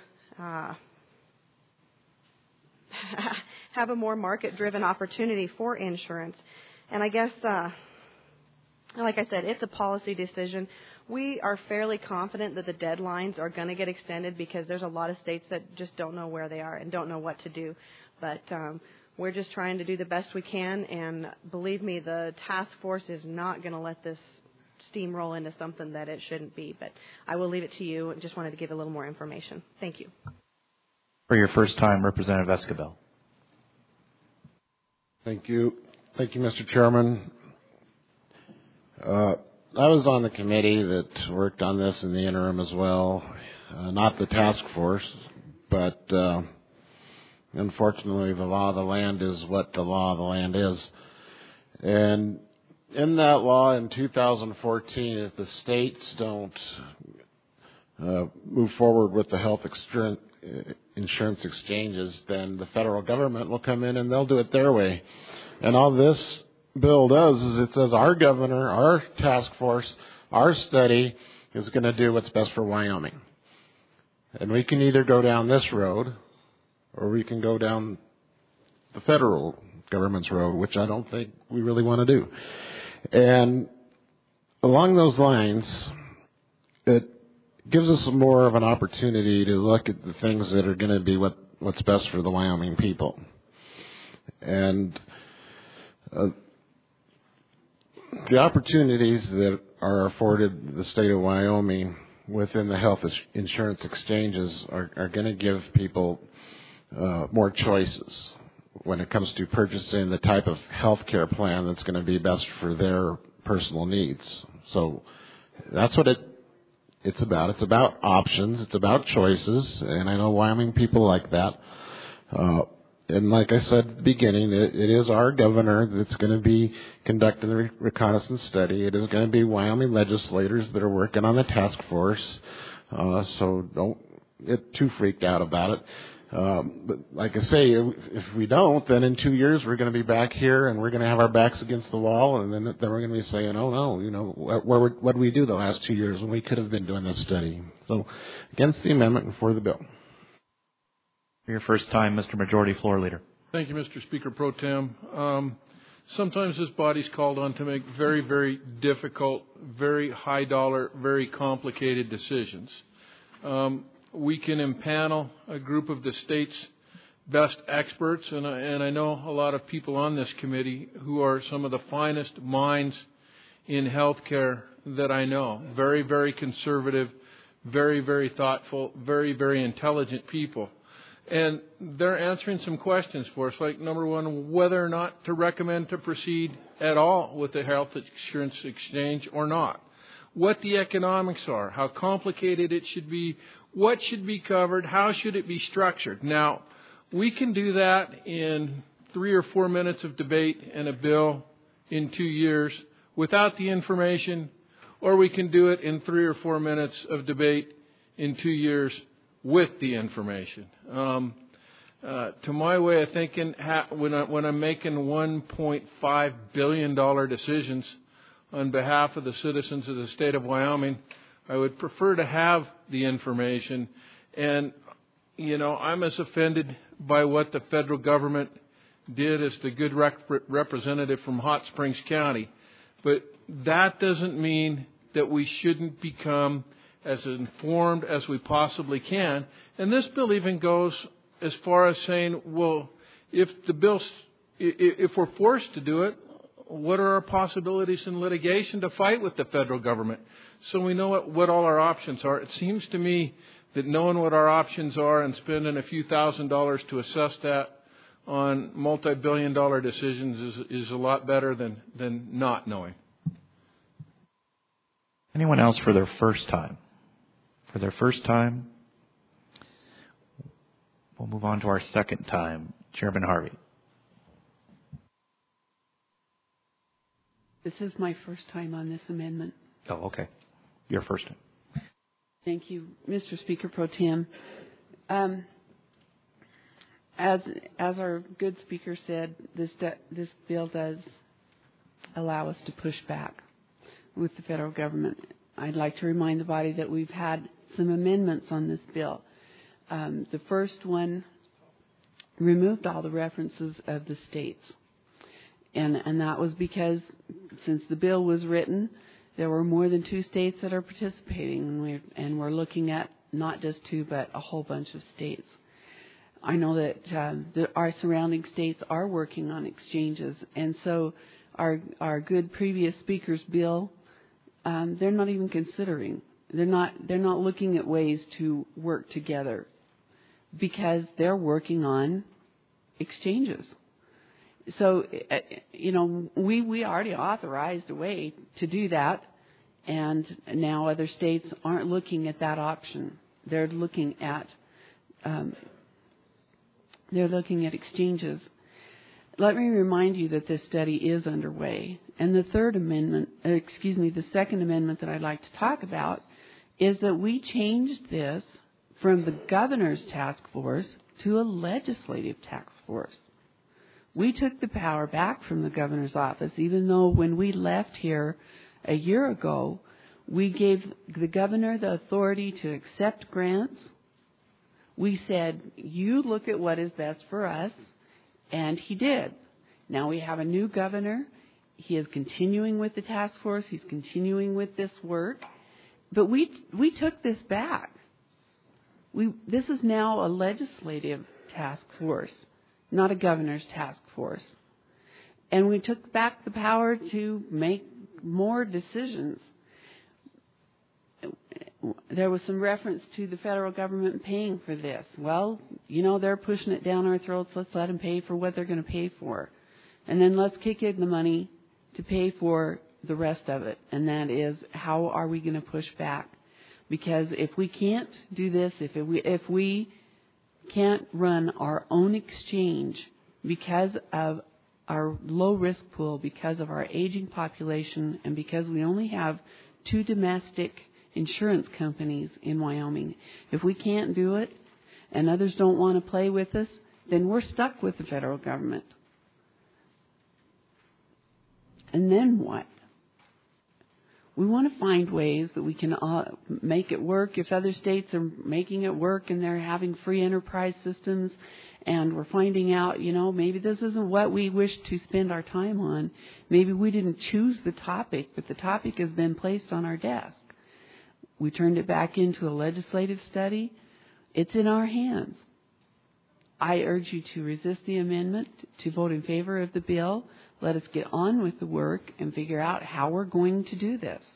have a more market-driven opportunity for insurance. And I guess, like I said, it's a policy decision. We are fairly confident that the deadlines are going to get extended because there's a lot of states that just don't know where they are and don't know what to do. But we're just trying to do the best we can. And believe me, the task force is not going to let this steamroll into something that it shouldn't be. But I will leave it to you. I just wanted to give a little more information. Thank you. For your first time, Representative Esquivel. Thank you. Thank you, Mr. Chairman. I was on the committee that worked on this in the interim as well. Not the task force, but unfortunately the law of the land is what the law of the land is. And in that law in 2014, if the states don't move forward with the health insurance exchanges, then the federal government will come in and they'll do it their way. And all this bill does is it says our governor, our task force, our study is going to do what's best for Wyoming. And we can either go down this road or we can go down the federal government's road, which I don't think we really want to do. And along those lines, it gives us more of an opportunity to look at the things that are going to be what's best for the Wyoming people. And the opportunities that are afforded the state of Wyoming within the health insurance exchanges are going to give people more choices when it comes to purchasing the type of health care plan that's going to be best for their personal needs. So that's what it's about. It's about options. It's about choices. And I know Wyoming people like that. And like I said at the beginning, it is our governor that's going to be conducting the reconnaissance study. It is going to be Wyoming legislators that are working on the task force. So don't get too freaked out about it. But like I say, if we don't, then in 2 years we're going to be back here and we're going to have our backs against the wall, and then we're going to be saying, "Oh no, what did we do the last 2 years when we could have been doing this study?" So, against the amendment and for the bill. For your first time, Mr. Majority Floor Leader. Thank you, Mr. Speaker Pro Tem. Sometimes this body's called on to make very, very difficult, very high dollar, very complicated decisions. We can impanel a group of the state's best experts, and I know a lot of people on this committee who are some of the finest minds in healthcare that I know. Very, very conservative, very, very thoughtful, very, very intelligent people. And they're answering some questions for us, like, number one, whether or not to recommend to proceed at all with the health insurance exchange or not. What the economics are, how complicated it should be, what should be covered, how should it be structured. Now, we can do that in 3 or 4 minutes of debate and a bill in 2 years without the information, or we can do it in 3 or 4 minutes of debate in 2 years with the information. To my way of thinking, when I'm making $1.5 billion decisions on behalf of the citizens of the state of Wyoming, I would prefer to have the information. And, I'm as offended by what the federal government did as the good representative from Hot Springs County. But that doesn't mean that we shouldn't become as informed as we possibly can. And this bill even goes as far as saying, well, if we're forced to do it, what are our possibilities in litigation to fight with the federal government? So we know what all our options are. It seems to me that knowing what our options are and spending a few $1,000s to assess that on multi-billion-dollar decisions is a lot better than not knowing. Anyone else for their first time? For their first time, we'll move on to our second time. Chairman Harvey. This is my first time on this amendment. Oh, okay. Your first time. Thank you, Mr. Speaker Pro Tem. As our good speaker said, this bill does allow us to push back with the federal government. I'd like to remind the body that we've had some amendments on this bill. The first one removed all the references of the states. And that was because since the bill was written, there were more than 2 states that are participating. And we're looking at not just 2, but a whole bunch of states. I know that our surrounding states are working on exchanges. And so our good previous speaker's bill, they're not even considering. They're not looking at ways to work together because they're working on exchanges. So, we already authorized a way to do that, and now other states aren't looking at that option. They're looking at exchanges. Let me remind you that this study is underway, and the second amendment that I'd like to talk about is that we changed this from the governor's task force to a legislative task force. We took the power back from the governor's office, even though when we left here a year ago, we gave the governor the authority to accept grants. We said, you look at what is best for us, and he did. Now we have a new governor. He is continuing with the task force. He's continuing with this work. But we took this back. This is now a legislative task force, not a governor's task force. And we took back the power to make more decisions. There was some reference to the federal government paying for this. Well, they're pushing it down our throats. Let's let them pay for what they're going to pay for. And then let's kick in the money to pay for the rest of it. And that is, how are we going to push back? Because if we can't do this, if we can't run our own exchange because of our low risk pool, because of our aging population, and because we only have 2 domestic insurance companies in Wyoming, if we can't do it, and others don't want to play with us, then we're stuck with the federal government. And then what? We want to find ways that we can make it work. If other states are making it work and they're having free enterprise systems, and we're finding out, maybe this isn't what we wish to spend our time on. Maybe we didn't choose the topic, but the topic has been placed on our desk. We turned it back into a legislative study. It's in our hands. I urge you to resist the amendment, to vote in favor of the bill. Let us get on with the work and figure out how we're going to do this.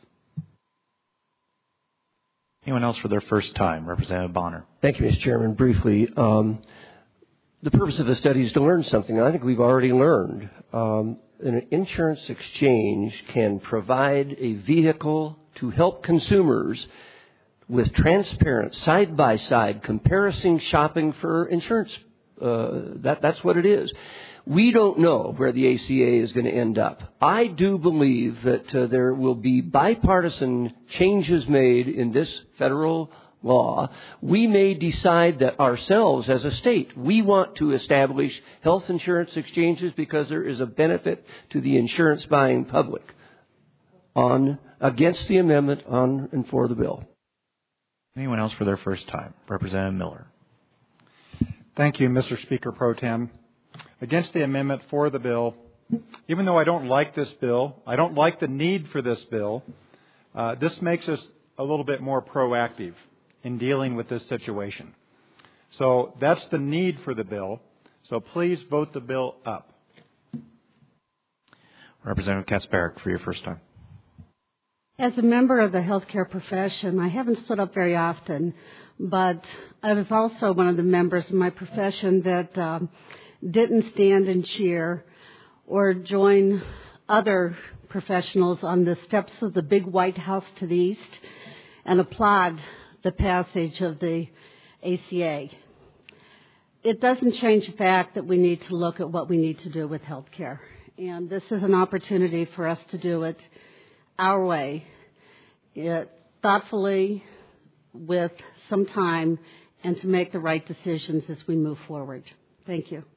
Anyone else for their first time? Representative Bonner. Thank you, Mr. Chairman. Briefly, the purpose of the study is to learn something. I think we've already learned. An insurance exchange can provide a vehicle to help consumers with transparent, side-by-side comparison shopping for insurance. That's what it is. We don't know where the ACA is going to end up. I do believe that there will be bipartisan changes made in this federal law. We may decide that ourselves as a state, we want to establish health insurance exchanges because there is a benefit to the insurance buying public. Against the amendment on and for the bill. Anyone else for their first time? Representative Miller. Thank you, Mr. Speaker Pro Tem. Against the amendment for the bill, even though I don't like this bill, I don't like the need for this bill, this makes us a little bit more proactive in dealing with this situation. So that's the need for the bill. So please vote the bill up. Representative Kasparic for your first time. As a member of the healthcare profession, I haven't stood up very often, but I was also one of the members of my profession that didn't stand and cheer or join other professionals on the steps of the big White House to the east and applaud the passage of the ACA. It doesn't change the fact that we need to look at what we need to do with healthcare. And this is an opportunity for us to do it our way, thoughtfully, with some time, and to make the right decisions as we move forward. Thank you.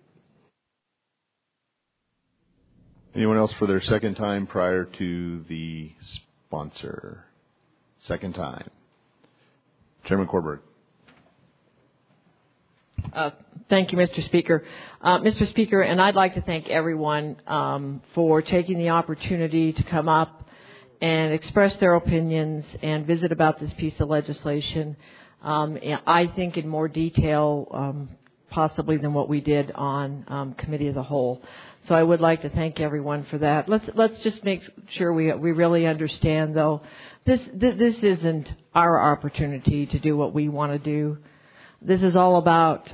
Anyone else for their second time prior to the sponsor? Second time. Chairman Korberg. Thank you, Mr. Speaker. Mr. Speaker, and I'd like to thank everyone for taking the opportunity to come up and express their opinions and visit about this piece of legislation. I think in more detail, possibly than what we did on Committee of the Whole. So I would like to thank everyone for that. Let's just make sure we really understand, though, this isn't our opportunity to do what we want to do. This is all about,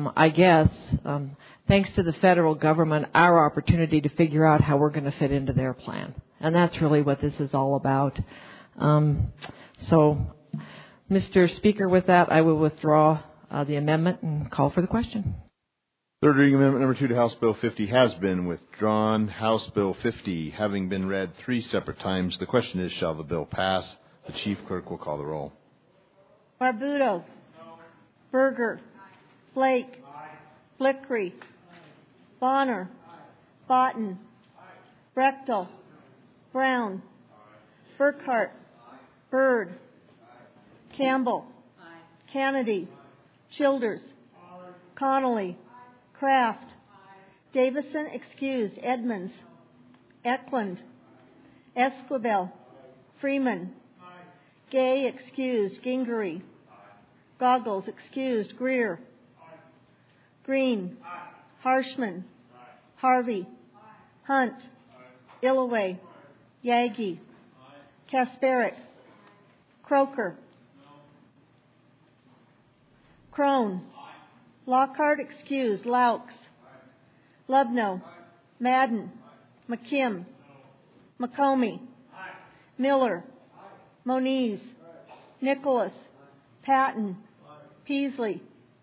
thanks to the federal government, our opportunity to figure out how we're going to fit into their plan. And that's really what this is all about. So, Mr. Speaker, with that, I will withdraw the amendment and call for the question. Third reading amendment number 2 to House Bill 50 has been withdrawn. House Bill 50 having been read 3 separate times. The question is, shall the bill pass? The Chief Clerk will call the roll. Barbuto. Berger. Blake. Flickery. Bonner. Botten. Brechtel. Brown. Burkhart. Byrd. Campbell. Kennedy. Childers. Connolly. Kraft. Davison excused. Edmonds. Eklund. Esquivel. Freeman. Gay excused. Gingery. Goggles excused. Greer. Green. Harshman. Harvey. Hunt. Illaway. Yagi. Kasparic. Croker. Crone. Lockhart excused. Laux. Lubno. Madden. McKim. McComey. Miller. Moniz. Nicholas. Patton. Peasley.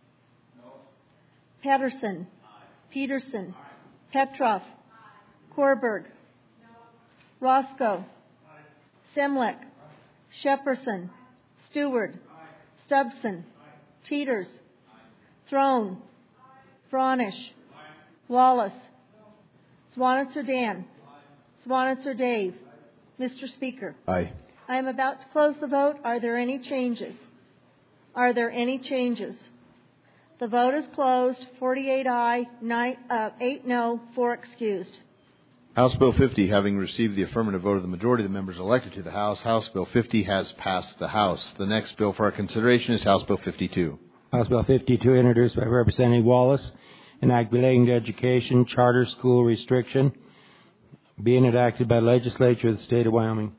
Pedersen. Peterson. Petroff. Korberg. Roscoe. Semlek. Shepperson. Stewart. Stubson. Teeters. Throne. Fronish. Wallace. Swanitzer Dan. Swanitzer Dave. Mr. Speaker. Aye. I am about to close the vote. Are there any changes? Are there any changes? The vote is closed. 48 aye, 8 no, 4 excused. House Bill 50, having received the affirmative vote of the majority of the members elected to the House, House Bill 50 has passed the House. The next bill for our consideration is House Bill 52. House Bill 52, introduced by Representative Wallace, an act relating to education, charter school restriction, being enacted by the legislature of the state of Wyoming.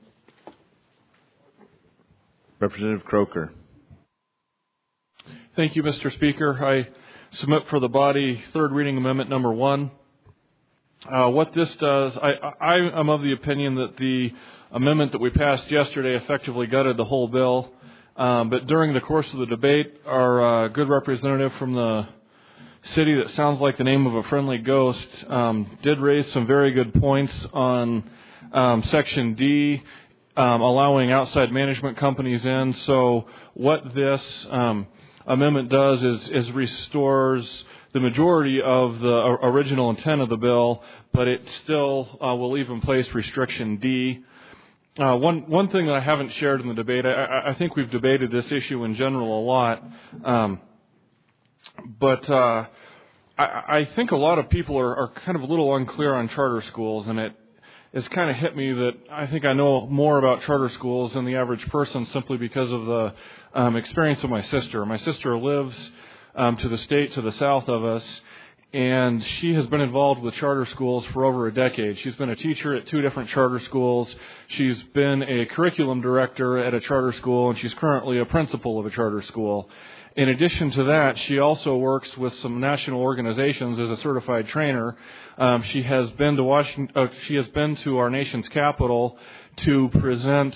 Representative Croker. Thank you, Mr. Speaker. I submit for the body third reading amendment number 1. What this does, I am of the opinion that the amendment that we passed yesterday effectively gutted the whole bill. But during the course of the debate, our good representative from the city that sounds like the name of a friendly ghost did raise some very good points on Section D, allowing outside management companies in. So what this amendment does is restores the majority of the original intent of the bill, but it still will leave in place restriction D. One thing that I haven't shared in the debate, I think we've debated this issue in general a lot, but I think a lot of people are kind of a little unclear on charter schools, and it's kind of hit me that I think I know more about charter schools than the average person simply because of the experience of my sister. My sister lives to the state to the south of us, and she has been involved with charter schools for over a decade. She's been a teacher at 2 different charter schools. She's been a curriculum director at a charter school, and she's currently a principal of a charter school. In addition to that, she also works with some national organizations as a certified trainer. She has been to Washington. She has been to our nation's capital to present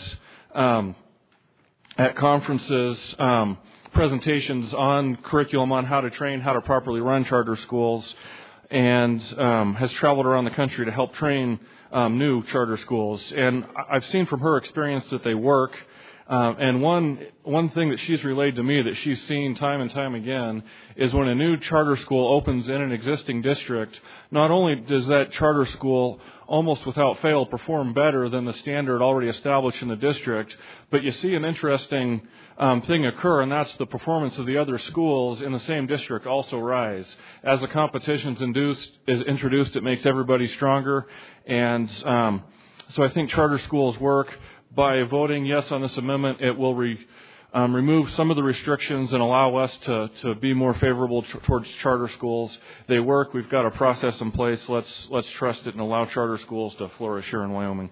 at conferences presentations on curriculum on how to train, how to properly run charter schools, and has traveled around the country to help train new charter schools. And I've seen from her experience that they work. And one thing that she's relayed to me that she's seen time and time again is when a new charter school opens in an existing district, not only does that charter school almost without fail perform better than the standard already established in the district, but you see an interesting thing occur, and that's the performance of the other schools in the same district also rise. As the competition is introduced, it makes everybody stronger, and so I think charter schools work. By voting yes on this amendment, it will remove some of the restrictions and allow us to be more favorable towards charter schools. They work. We've got a process in place. Let's trust it and allow charter schools to flourish here in Wyoming.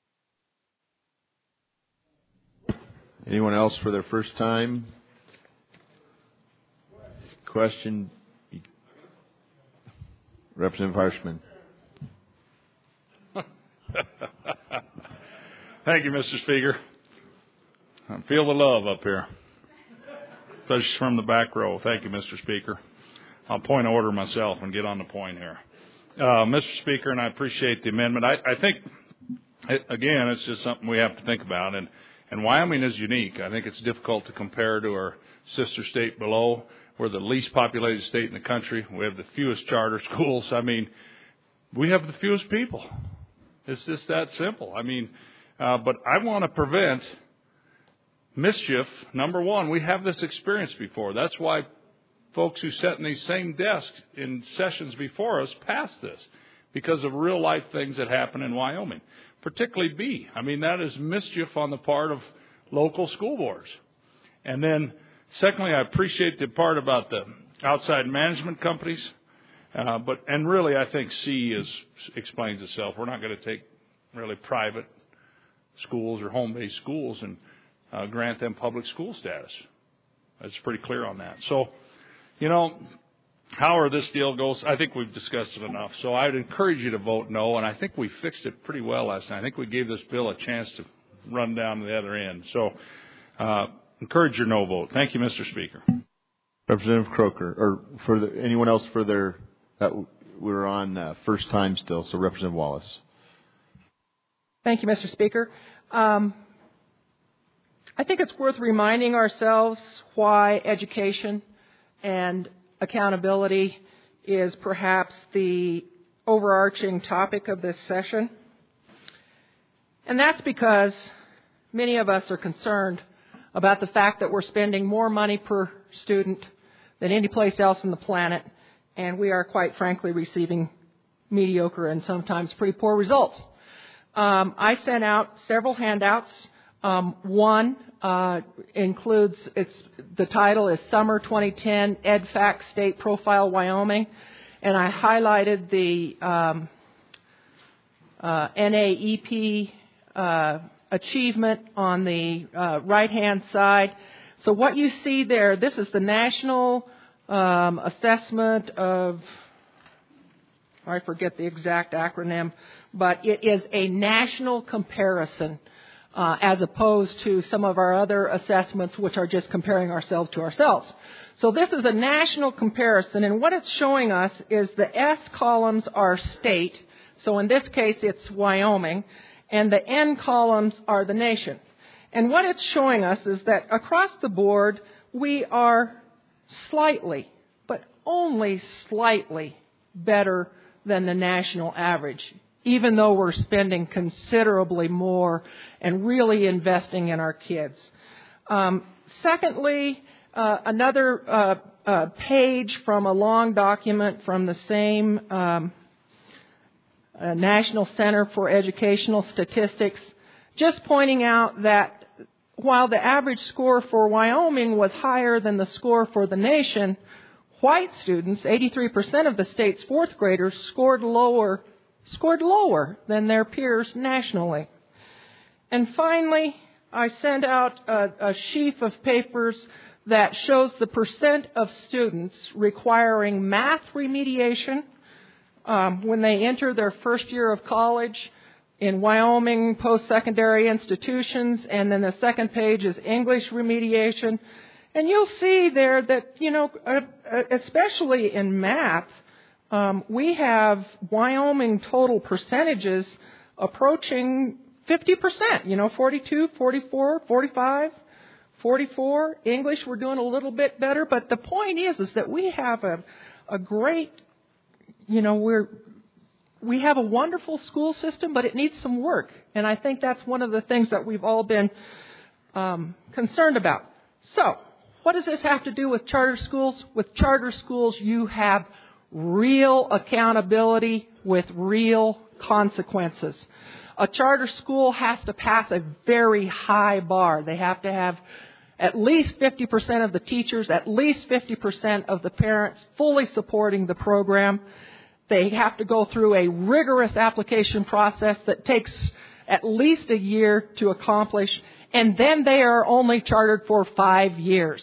Anyone else for their first time? Question? Representative Harshman. Thank you, Mr. Speaker. I feel the love up here, especially from the back row. Thank you, Mr. Speaker. I'll point of order myself and get on the point here. Mr. Speaker, and I appreciate the amendment. I think, again, it's just something we have to think about. And Wyoming is unique. I think it's difficult to compare to our sister state below. We're the least populated state in the country. We have the fewest charter schools. I mean, we have the fewest people. It's just that simple. I mean, but I want to prevent mischief. Number one, we have this experience before. That's why folks who sat in these same desks in sessions before us passed this, because of real life things that happen in Wyoming, particularly B. I mean, that is mischief on the part of local school boards. And then, secondly, I appreciate the part about the outside management companies. And really, I think C explains itself. We're not going to take really private schools or home-based schools and grant them public school status. That's pretty clear on that. So, you know, however this deal goes, I think we've discussed it enough. So I would encourage you to vote no, and I think we fixed it pretty well last night. I think we gave this bill a chance to run down to the other end. So encourage your no vote. Thank you, Mr. Speaker. Representative Croker, or anyone else further? We're on first time still, so Representative Wallace. Thank you, Mr. Speaker. I think it's worth reminding ourselves why education and accountability is perhaps the overarching topic of this session. And that's because many of us are concerned about the fact that we're spending more money per student than any place else on the planet, and we are, quite frankly, receiving mediocre and sometimes pretty poor results. I sent out several handouts. One includes, the title is Summer 2010 EdFact State Profile Wyoming, and I highlighted the NAEP achievement on the right-hand side. So what you see there, this is the National Assessment of, I forget the exact acronym, but it is a national comparison as opposed to some of our other assessments, which are just comparing ourselves to ourselves. So this is a national comparison, and what it's showing us is the S columns are state, so in this case it's Wyoming, and the N columns are the nation. And what it's showing us is that across the board we are slightly, but only slightly, better than the national average, even though we're spending considerably more and really investing in our kids. Secondly, another page from a long document from the same National Center for Educational Statistics, just pointing out that while the average score for Wyoming was higher than the score for the nation, white students, 83% of the state's fourth graders, scored lower than their peers nationally. And finally, I sent out a sheaf of papers that shows the percent of students requiring math remediation when they enter their first year of college in Wyoming post-secondary institutions, and then the second page is English remediation. And you'll see there that, especially in math, we have Wyoming total percentages approaching 50%, 42, 44, 45, 44. English, we're doing a little bit better, but the point is that we have a great, we have a wonderful school system, but it needs some work. And I think that's one of the things that we've all been concerned about. So, what does this have to do with charter schools? With charter schools, you have real accountability with real consequences. A charter school has to pass a very high bar. They have to have at least 50% of the teachers, at least 50% of the parents fully supporting the program. They have to go through a rigorous application process that takes at least a year to accomplish, and then they are only chartered for 5 years.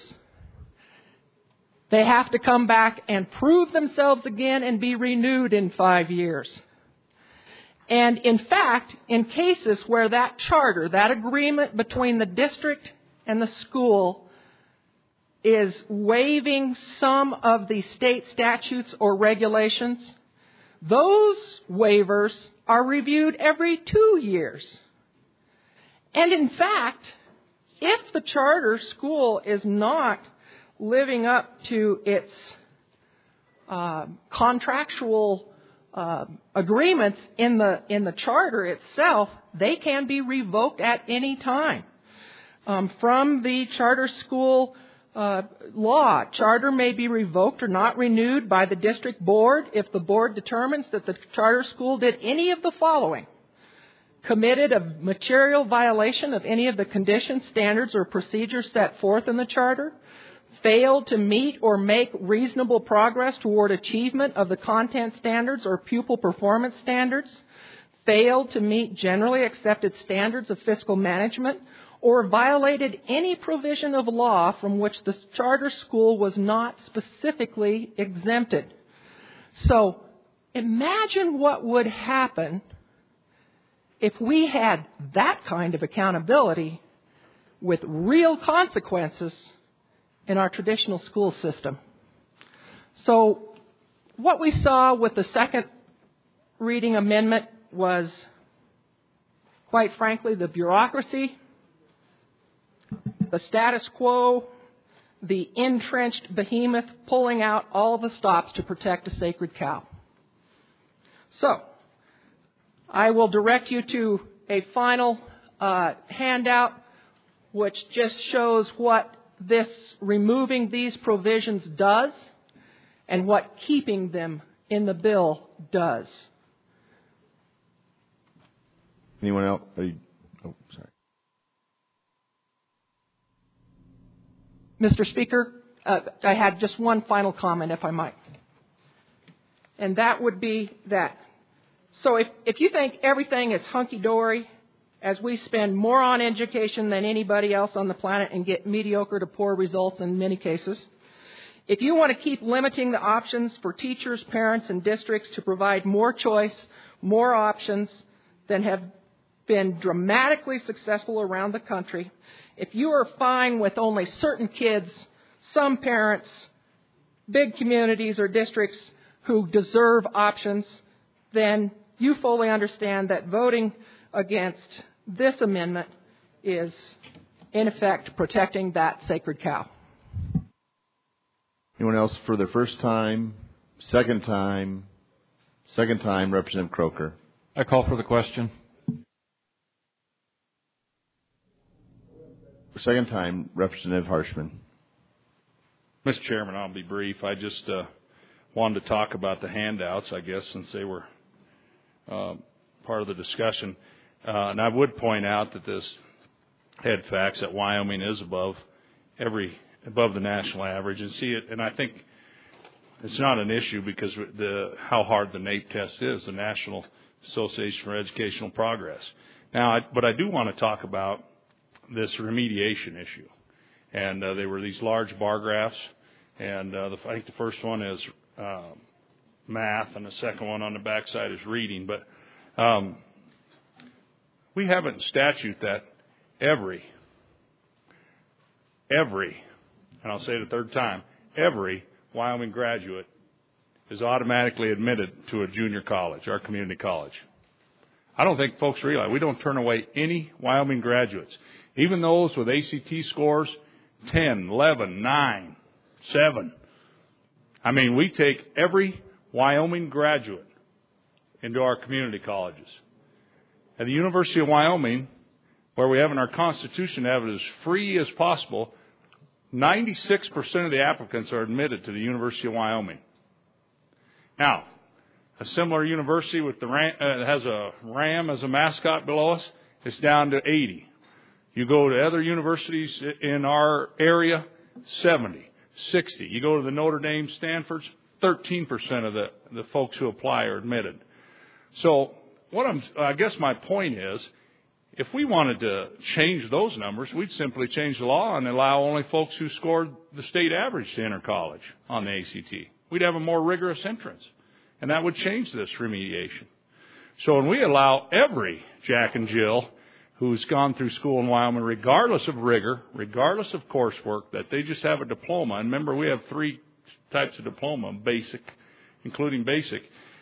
They have to come back and prove themselves again and be renewed in 5 years. And in fact, in cases where that charter, that agreement between the district and the school is waiving some of the state statutes or regulations, those waivers are reviewed every 2 years. And in fact, if the charter school is not living up to its contractual agreements in the charter itself, they can be revoked at any time. From the charter school law, charter may be revoked or not renewed by the district board if the board determines that the charter school did any of the following: committed a material violation of any of the conditions, standards, or procedures set forth in the charter, failed to meet or make reasonable progress toward achievement of the content standards or pupil performance standards, failed to meet generally accepted standards of fiscal management, or violated any provision of law from which the charter school was not specifically exempted. So imagine what would happen if we had that kind of accountability with real consequences in our traditional school system. So what we saw with the second reading amendment was, quite frankly, the bureaucracy, the status quo, the entrenched behemoth pulling out all the stops to protect a sacred cow. So, I will direct you to a final handout which just shows what this removing these provisions does and what keeping them in the bill does. Anyone else? Sorry. Mr. Speaker, I had just one final comment, if I might. And that would be that. So if you think everything is hunky-dory, as we spend more on education than anybody else on the planet and get mediocre to poor results in many cases, if you want to keep limiting the options for teachers, parents, and districts to provide more choice, more options than have been dramatically successful around the country, if you are fine with only certain kids, some parents, big communities or districts who deserve options, then you fully understand that voting against this amendment is, in effect, protecting that sacred cow. Anyone else for the first time, second time, Representative Croker? I call for the question. Second time, Representative Harshman. Mr. Chairman, I'll be brief. I just wanted to talk about the handouts, I guess, since they were part of the discussion. And I would point out that this head facts that Wyoming is above the national average, and see it. And I think it's not an issue because how hard the NAEP test is, the National Association for Educational Progress. Now, but I do want to talk about this remediation issue. And they were these large bar graphs, and I think the first one is math, and the second one on the backside is reading. But we have it in statute that every, and I'll say it a third time, every Wyoming graduate is automatically admitted to a junior college, our community college. I don't think folks realize we don't turn away any Wyoming graduates, even those with ACT scores 10, 11, 9, 7. I mean, we take every Wyoming graduate into our community colleges. At the University of Wyoming, where we have in our Constitution to have it as free as possible, 96% of the applicants are admitted to the University of Wyoming. Now, a similar university with has a ram as a mascot below us, it's down to 80. You go to other universities in our area, 70, 60. You go to the Notre Dame, Stanfords, 13% of the folks who apply are admitted. So I guess my point is, if we wanted to change those numbers, we'd simply change the law and allow only folks who scored the state average to enter college on the ACT. We'd have a more rigorous entrance, and that would change this remediation. So when we allow every Jack and Jill who's gone through school in Wyoming, regardless of rigor, regardless of coursework, that they just have a diploma. And remember, we have 3 types of diploma, basic, including basic.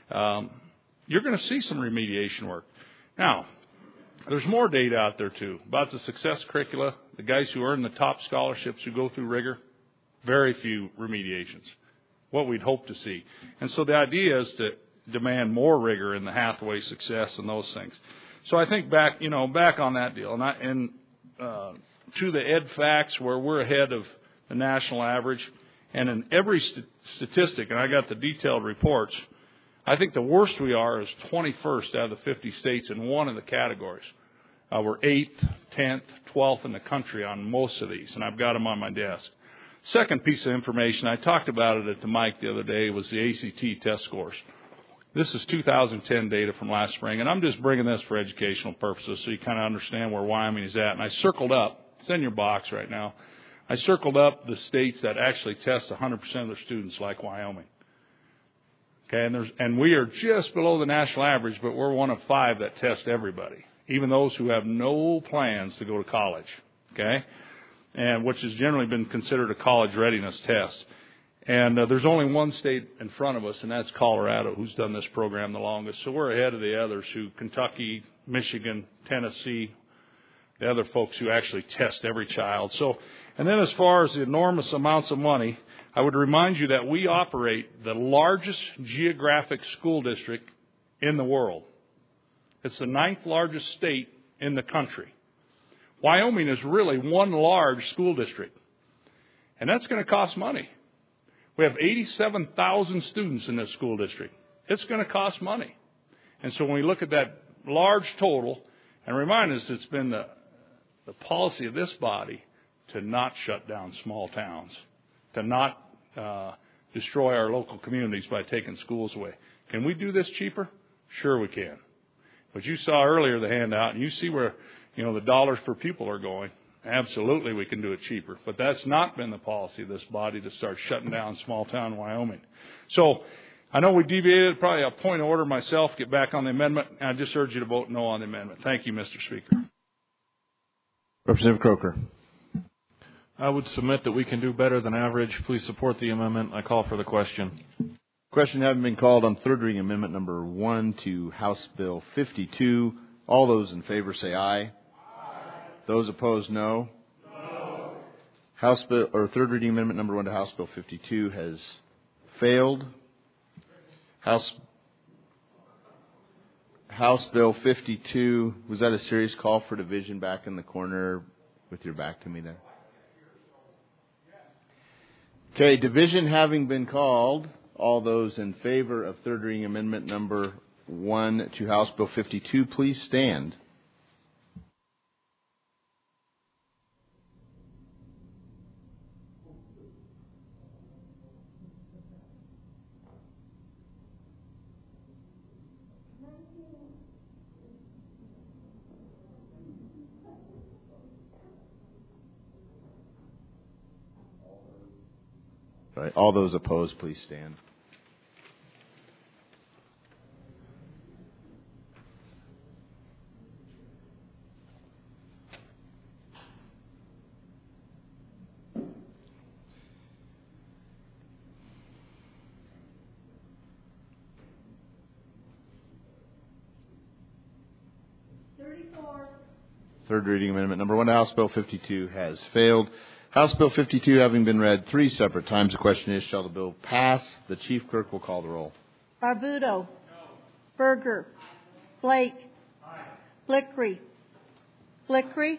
You're going to see some remediation work. Now, there's more data out there, too, about the success curricula, the guys who earn the top scholarships who go through rigor, very few remediations, what we'd hope to see. And so the idea is to demand more rigor in the Hathaway success and those things. So I think back on that deal, and to the EdFacts where we're ahead of the national average, and in every statistic, and I got the detailed reports, I think the worst we are is 21st out of the 50 states in one of the categories. We're 8th, 10th, 12th in the country on most of these, and I've got them on my desk. Second piece of information, I talked about it at the mic the other day, was the ACT test scores. This is 2010 data from last spring, and I'm just bringing this for educational purposes so you kind of understand where Wyoming is at. And I circled up, it's in your box right now, I circled up the states that actually test 100% of their students like Wyoming. Okay, and we are just below the national average, but we're one of 5 that test everybody, even those who have no plans to go to college, okay, and which has generally been considered a college readiness test. And there's only one state in front of us, and that's Colorado, who's done this program the longest. So we're ahead of the others, Kentucky, Michigan, Tennessee, the other folks who actually test every child. So, and then as far as the enormous amounts of money, I would remind you that we operate the largest geographic school district in the world. It's the 9th largest state in the country. Wyoming is really one large school district, and that's going to cost money. We have 87,000 students in this school district. It's going to cost money. And so when we look at that large total, and remind us it's been the policy of this body to not shut down small towns, to not destroy our local communities by taking schools away. Can we do this cheaper? Sure we can. But you saw earlier the handout, and you see where the dollars per pupil are going. Absolutely we can do it cheaper. But that's not been the policy of this body, to start shutting down small town Wyoming. So I know we deviated, probably a point of order myself, get back on the amendment, and I just urge you to vote no on the amendment. Thank you, Mr. Speaker. Representative Croker. I would submit that we can do better than average. Please support the amendment. I call for the question. Question having been called on third reading amendment number 1 to House Bill 52. All those in favor say aye. Aye. Those opposed, no. No. House Bill, or third reading amendment number 1 to House Bill 52 has failed. House Bill 52, was that a serious call for division back in the corner with your back to me there? Okay, division having been called, all those in favor of third reading amendment number 1 to House Bill 52, please stand. Right. All those opposed, please stand. Third reading amendment number 1 to House Bill 52 has failed. House Bill 52 having been read 3 separate times, the question is, shall the bill pass? The Chief Clerk will call the roll. Barbuto. No. Berger. Blake. Aye. Blickery. Blickery.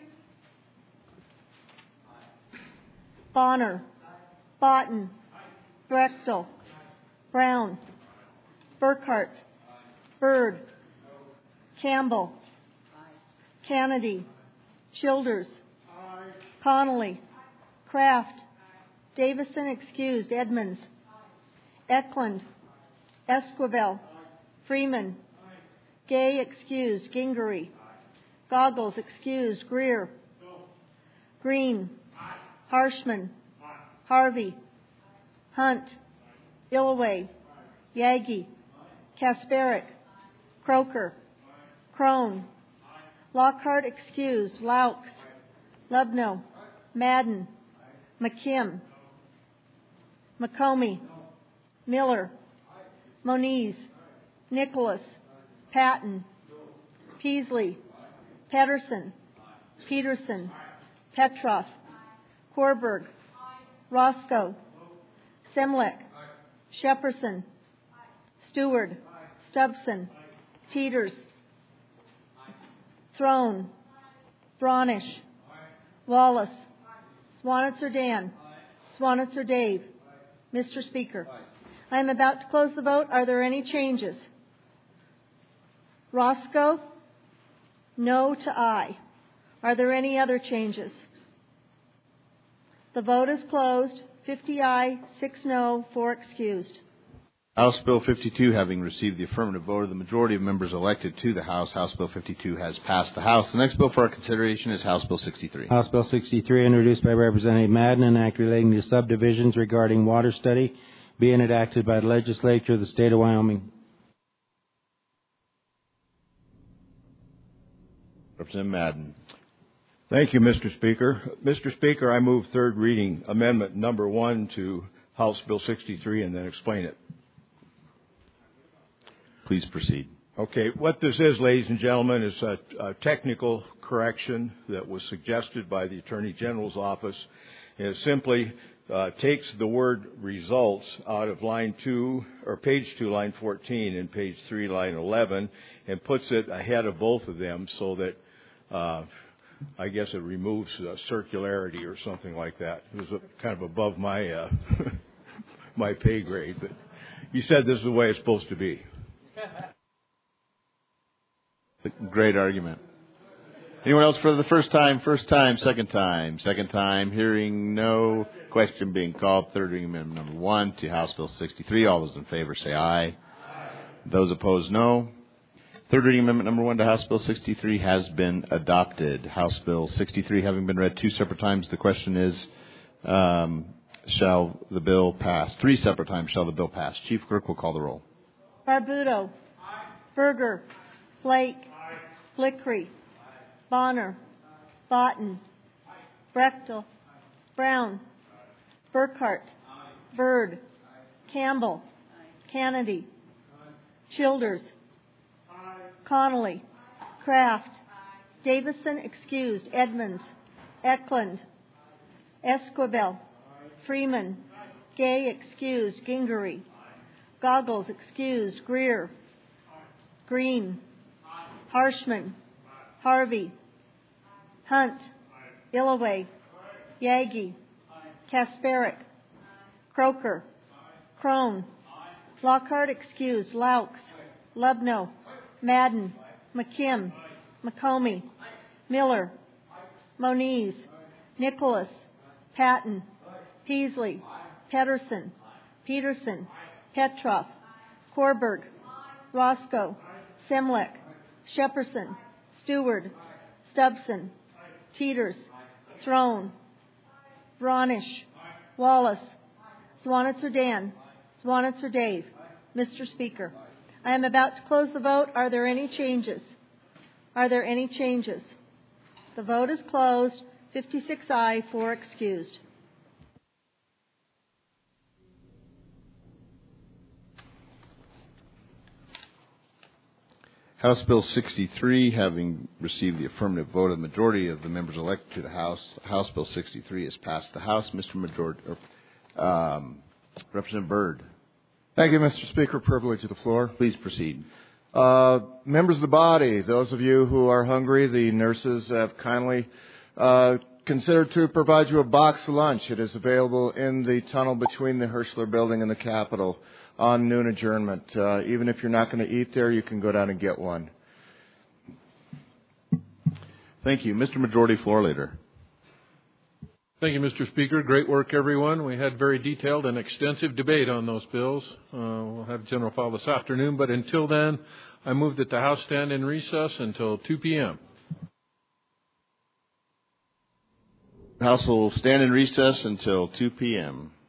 Aye. Bonner. Aye. Botten. Aye. Brechtel. Aye. Brown. Aye. Burkhart. Aye. Byrd. No. Campbell. Aye. Kennedy. Aye. Childers. Aye. Connolly. Kraft. Davison excused. Edmonds. Eklund. Esquivel. Freeman. Gay excused. Gingery. Goggles excused. Greer. Green. Harshman. Harvey. Hunt. Illaway. Yagi. Kasparic. Croker. Crone. Lockhart excused. Laux. Lubno. Madden. McKim. McComey. Miller. Moniz. Nicholas. Patton. Peasley. Pedersen. Peterson. Petroff. Korberg. Roscoe. Semlek. Shepperson. Stewart. Stubson. Teeters. Throne. Bronish. Wallace. Swanitzer Dan. Swanitzer Dave. Mr. Speaker, I am about to close the vote. Are there any changes? Roscoe? No to aye. Are there any other changes? The vote is closed. 50 aye, 6 no, 4 excused. House Bill 52 having received the affirmative vote of the majority of members elected to the House, House Bill 52 has passed the House. The next bill for our consideration is House Bill 63. House Bill 63, introduced by Representative Madden, an act relating to subdivisions regarding water study, being enacted by the legislature of the state of Wyoming. Representative Madden. Thank you, Mr. Speaker. Mr. Speaker, I move third reading amendment number 1 to House Bill 63 and then explain it. Please proceed. Okay, what this is, ladies and gentlemen, is a technical correction that was suggested by the Attorney General's office. And it simply takes the word results out of line 2, or page 2, line 14, and page 3, line 11, and puts it ahead of both of them so that I guess it removes circularity or something like that. It was kind of above my my pay grade, but you said this is the way it's supposed to be. Great argument. Anyone else for the first time, second time? Hearing no. Question being called. Third reading amendment number 1 to House Bill 63. All those in favor say aye. Those opposed, no. Third reading amendment number 1 to House Bill 63 has been adopted. House Bill 63 having been read 2 separate times, the question is, shall the bill pass? 3 separate times shall the bill pass. Chief Clerk will call the roll. Barbuto. Berger. Blake. Blickery. Bonner. Botten. Brechtel. Brown. Burkhart. Byrd. Campbell. Kennedy. Childers. Connolly. Kraft. Davison excused. Edmonds. Eklund. Esquivel. Freeman. Gay excused. Gingery. Goggles excused. Greer. Green. Harshman. Harvey. Hunt. Illaway. Yagi. Kasparic. Croker. Crone. Lockhart excused. Laux. Lubno. Madden. McKim. McComey. Miller. Moniz. Nicholas. Patton. Peasley. Pedersen. Peterson. Petroff. Korberg. Roscoe. Semlek. Shepperson. Stewart. Stubson. Teeters. Throne. Vronish. Wallace. Swanitzer Dan. Swanitzer Dave. Mr. Speaker, I am about to close the vote. Are there any changes? Are there any changes? The vote is closed. 56 aye, 4 excused. House Bill 63, having received the affirmative vote of the majority of the members elected to the House, House Bill 63 has passed the House. Representative Byrd. Thank you, Mr. Speaker. Privilege of the floor. Please proceed. Members of the body, those of you who are hungry, the nurses have kindly considered to provide you a box lunch. It is available in the tunnel between the Hirschler Building and the Capitol on noon adjournment. Even if you're not going to eat there, you can go down and get one. Thank you. Mr. Majority Floor Leader. Thank you, Mr. Speaker. Great work, everyone. We had very detailed and extensive debate on those bills. We'll have general file this afternoon, but until then, I move that the House stand in recess until 2 p.m. The House will stand in recess until 2 p.m.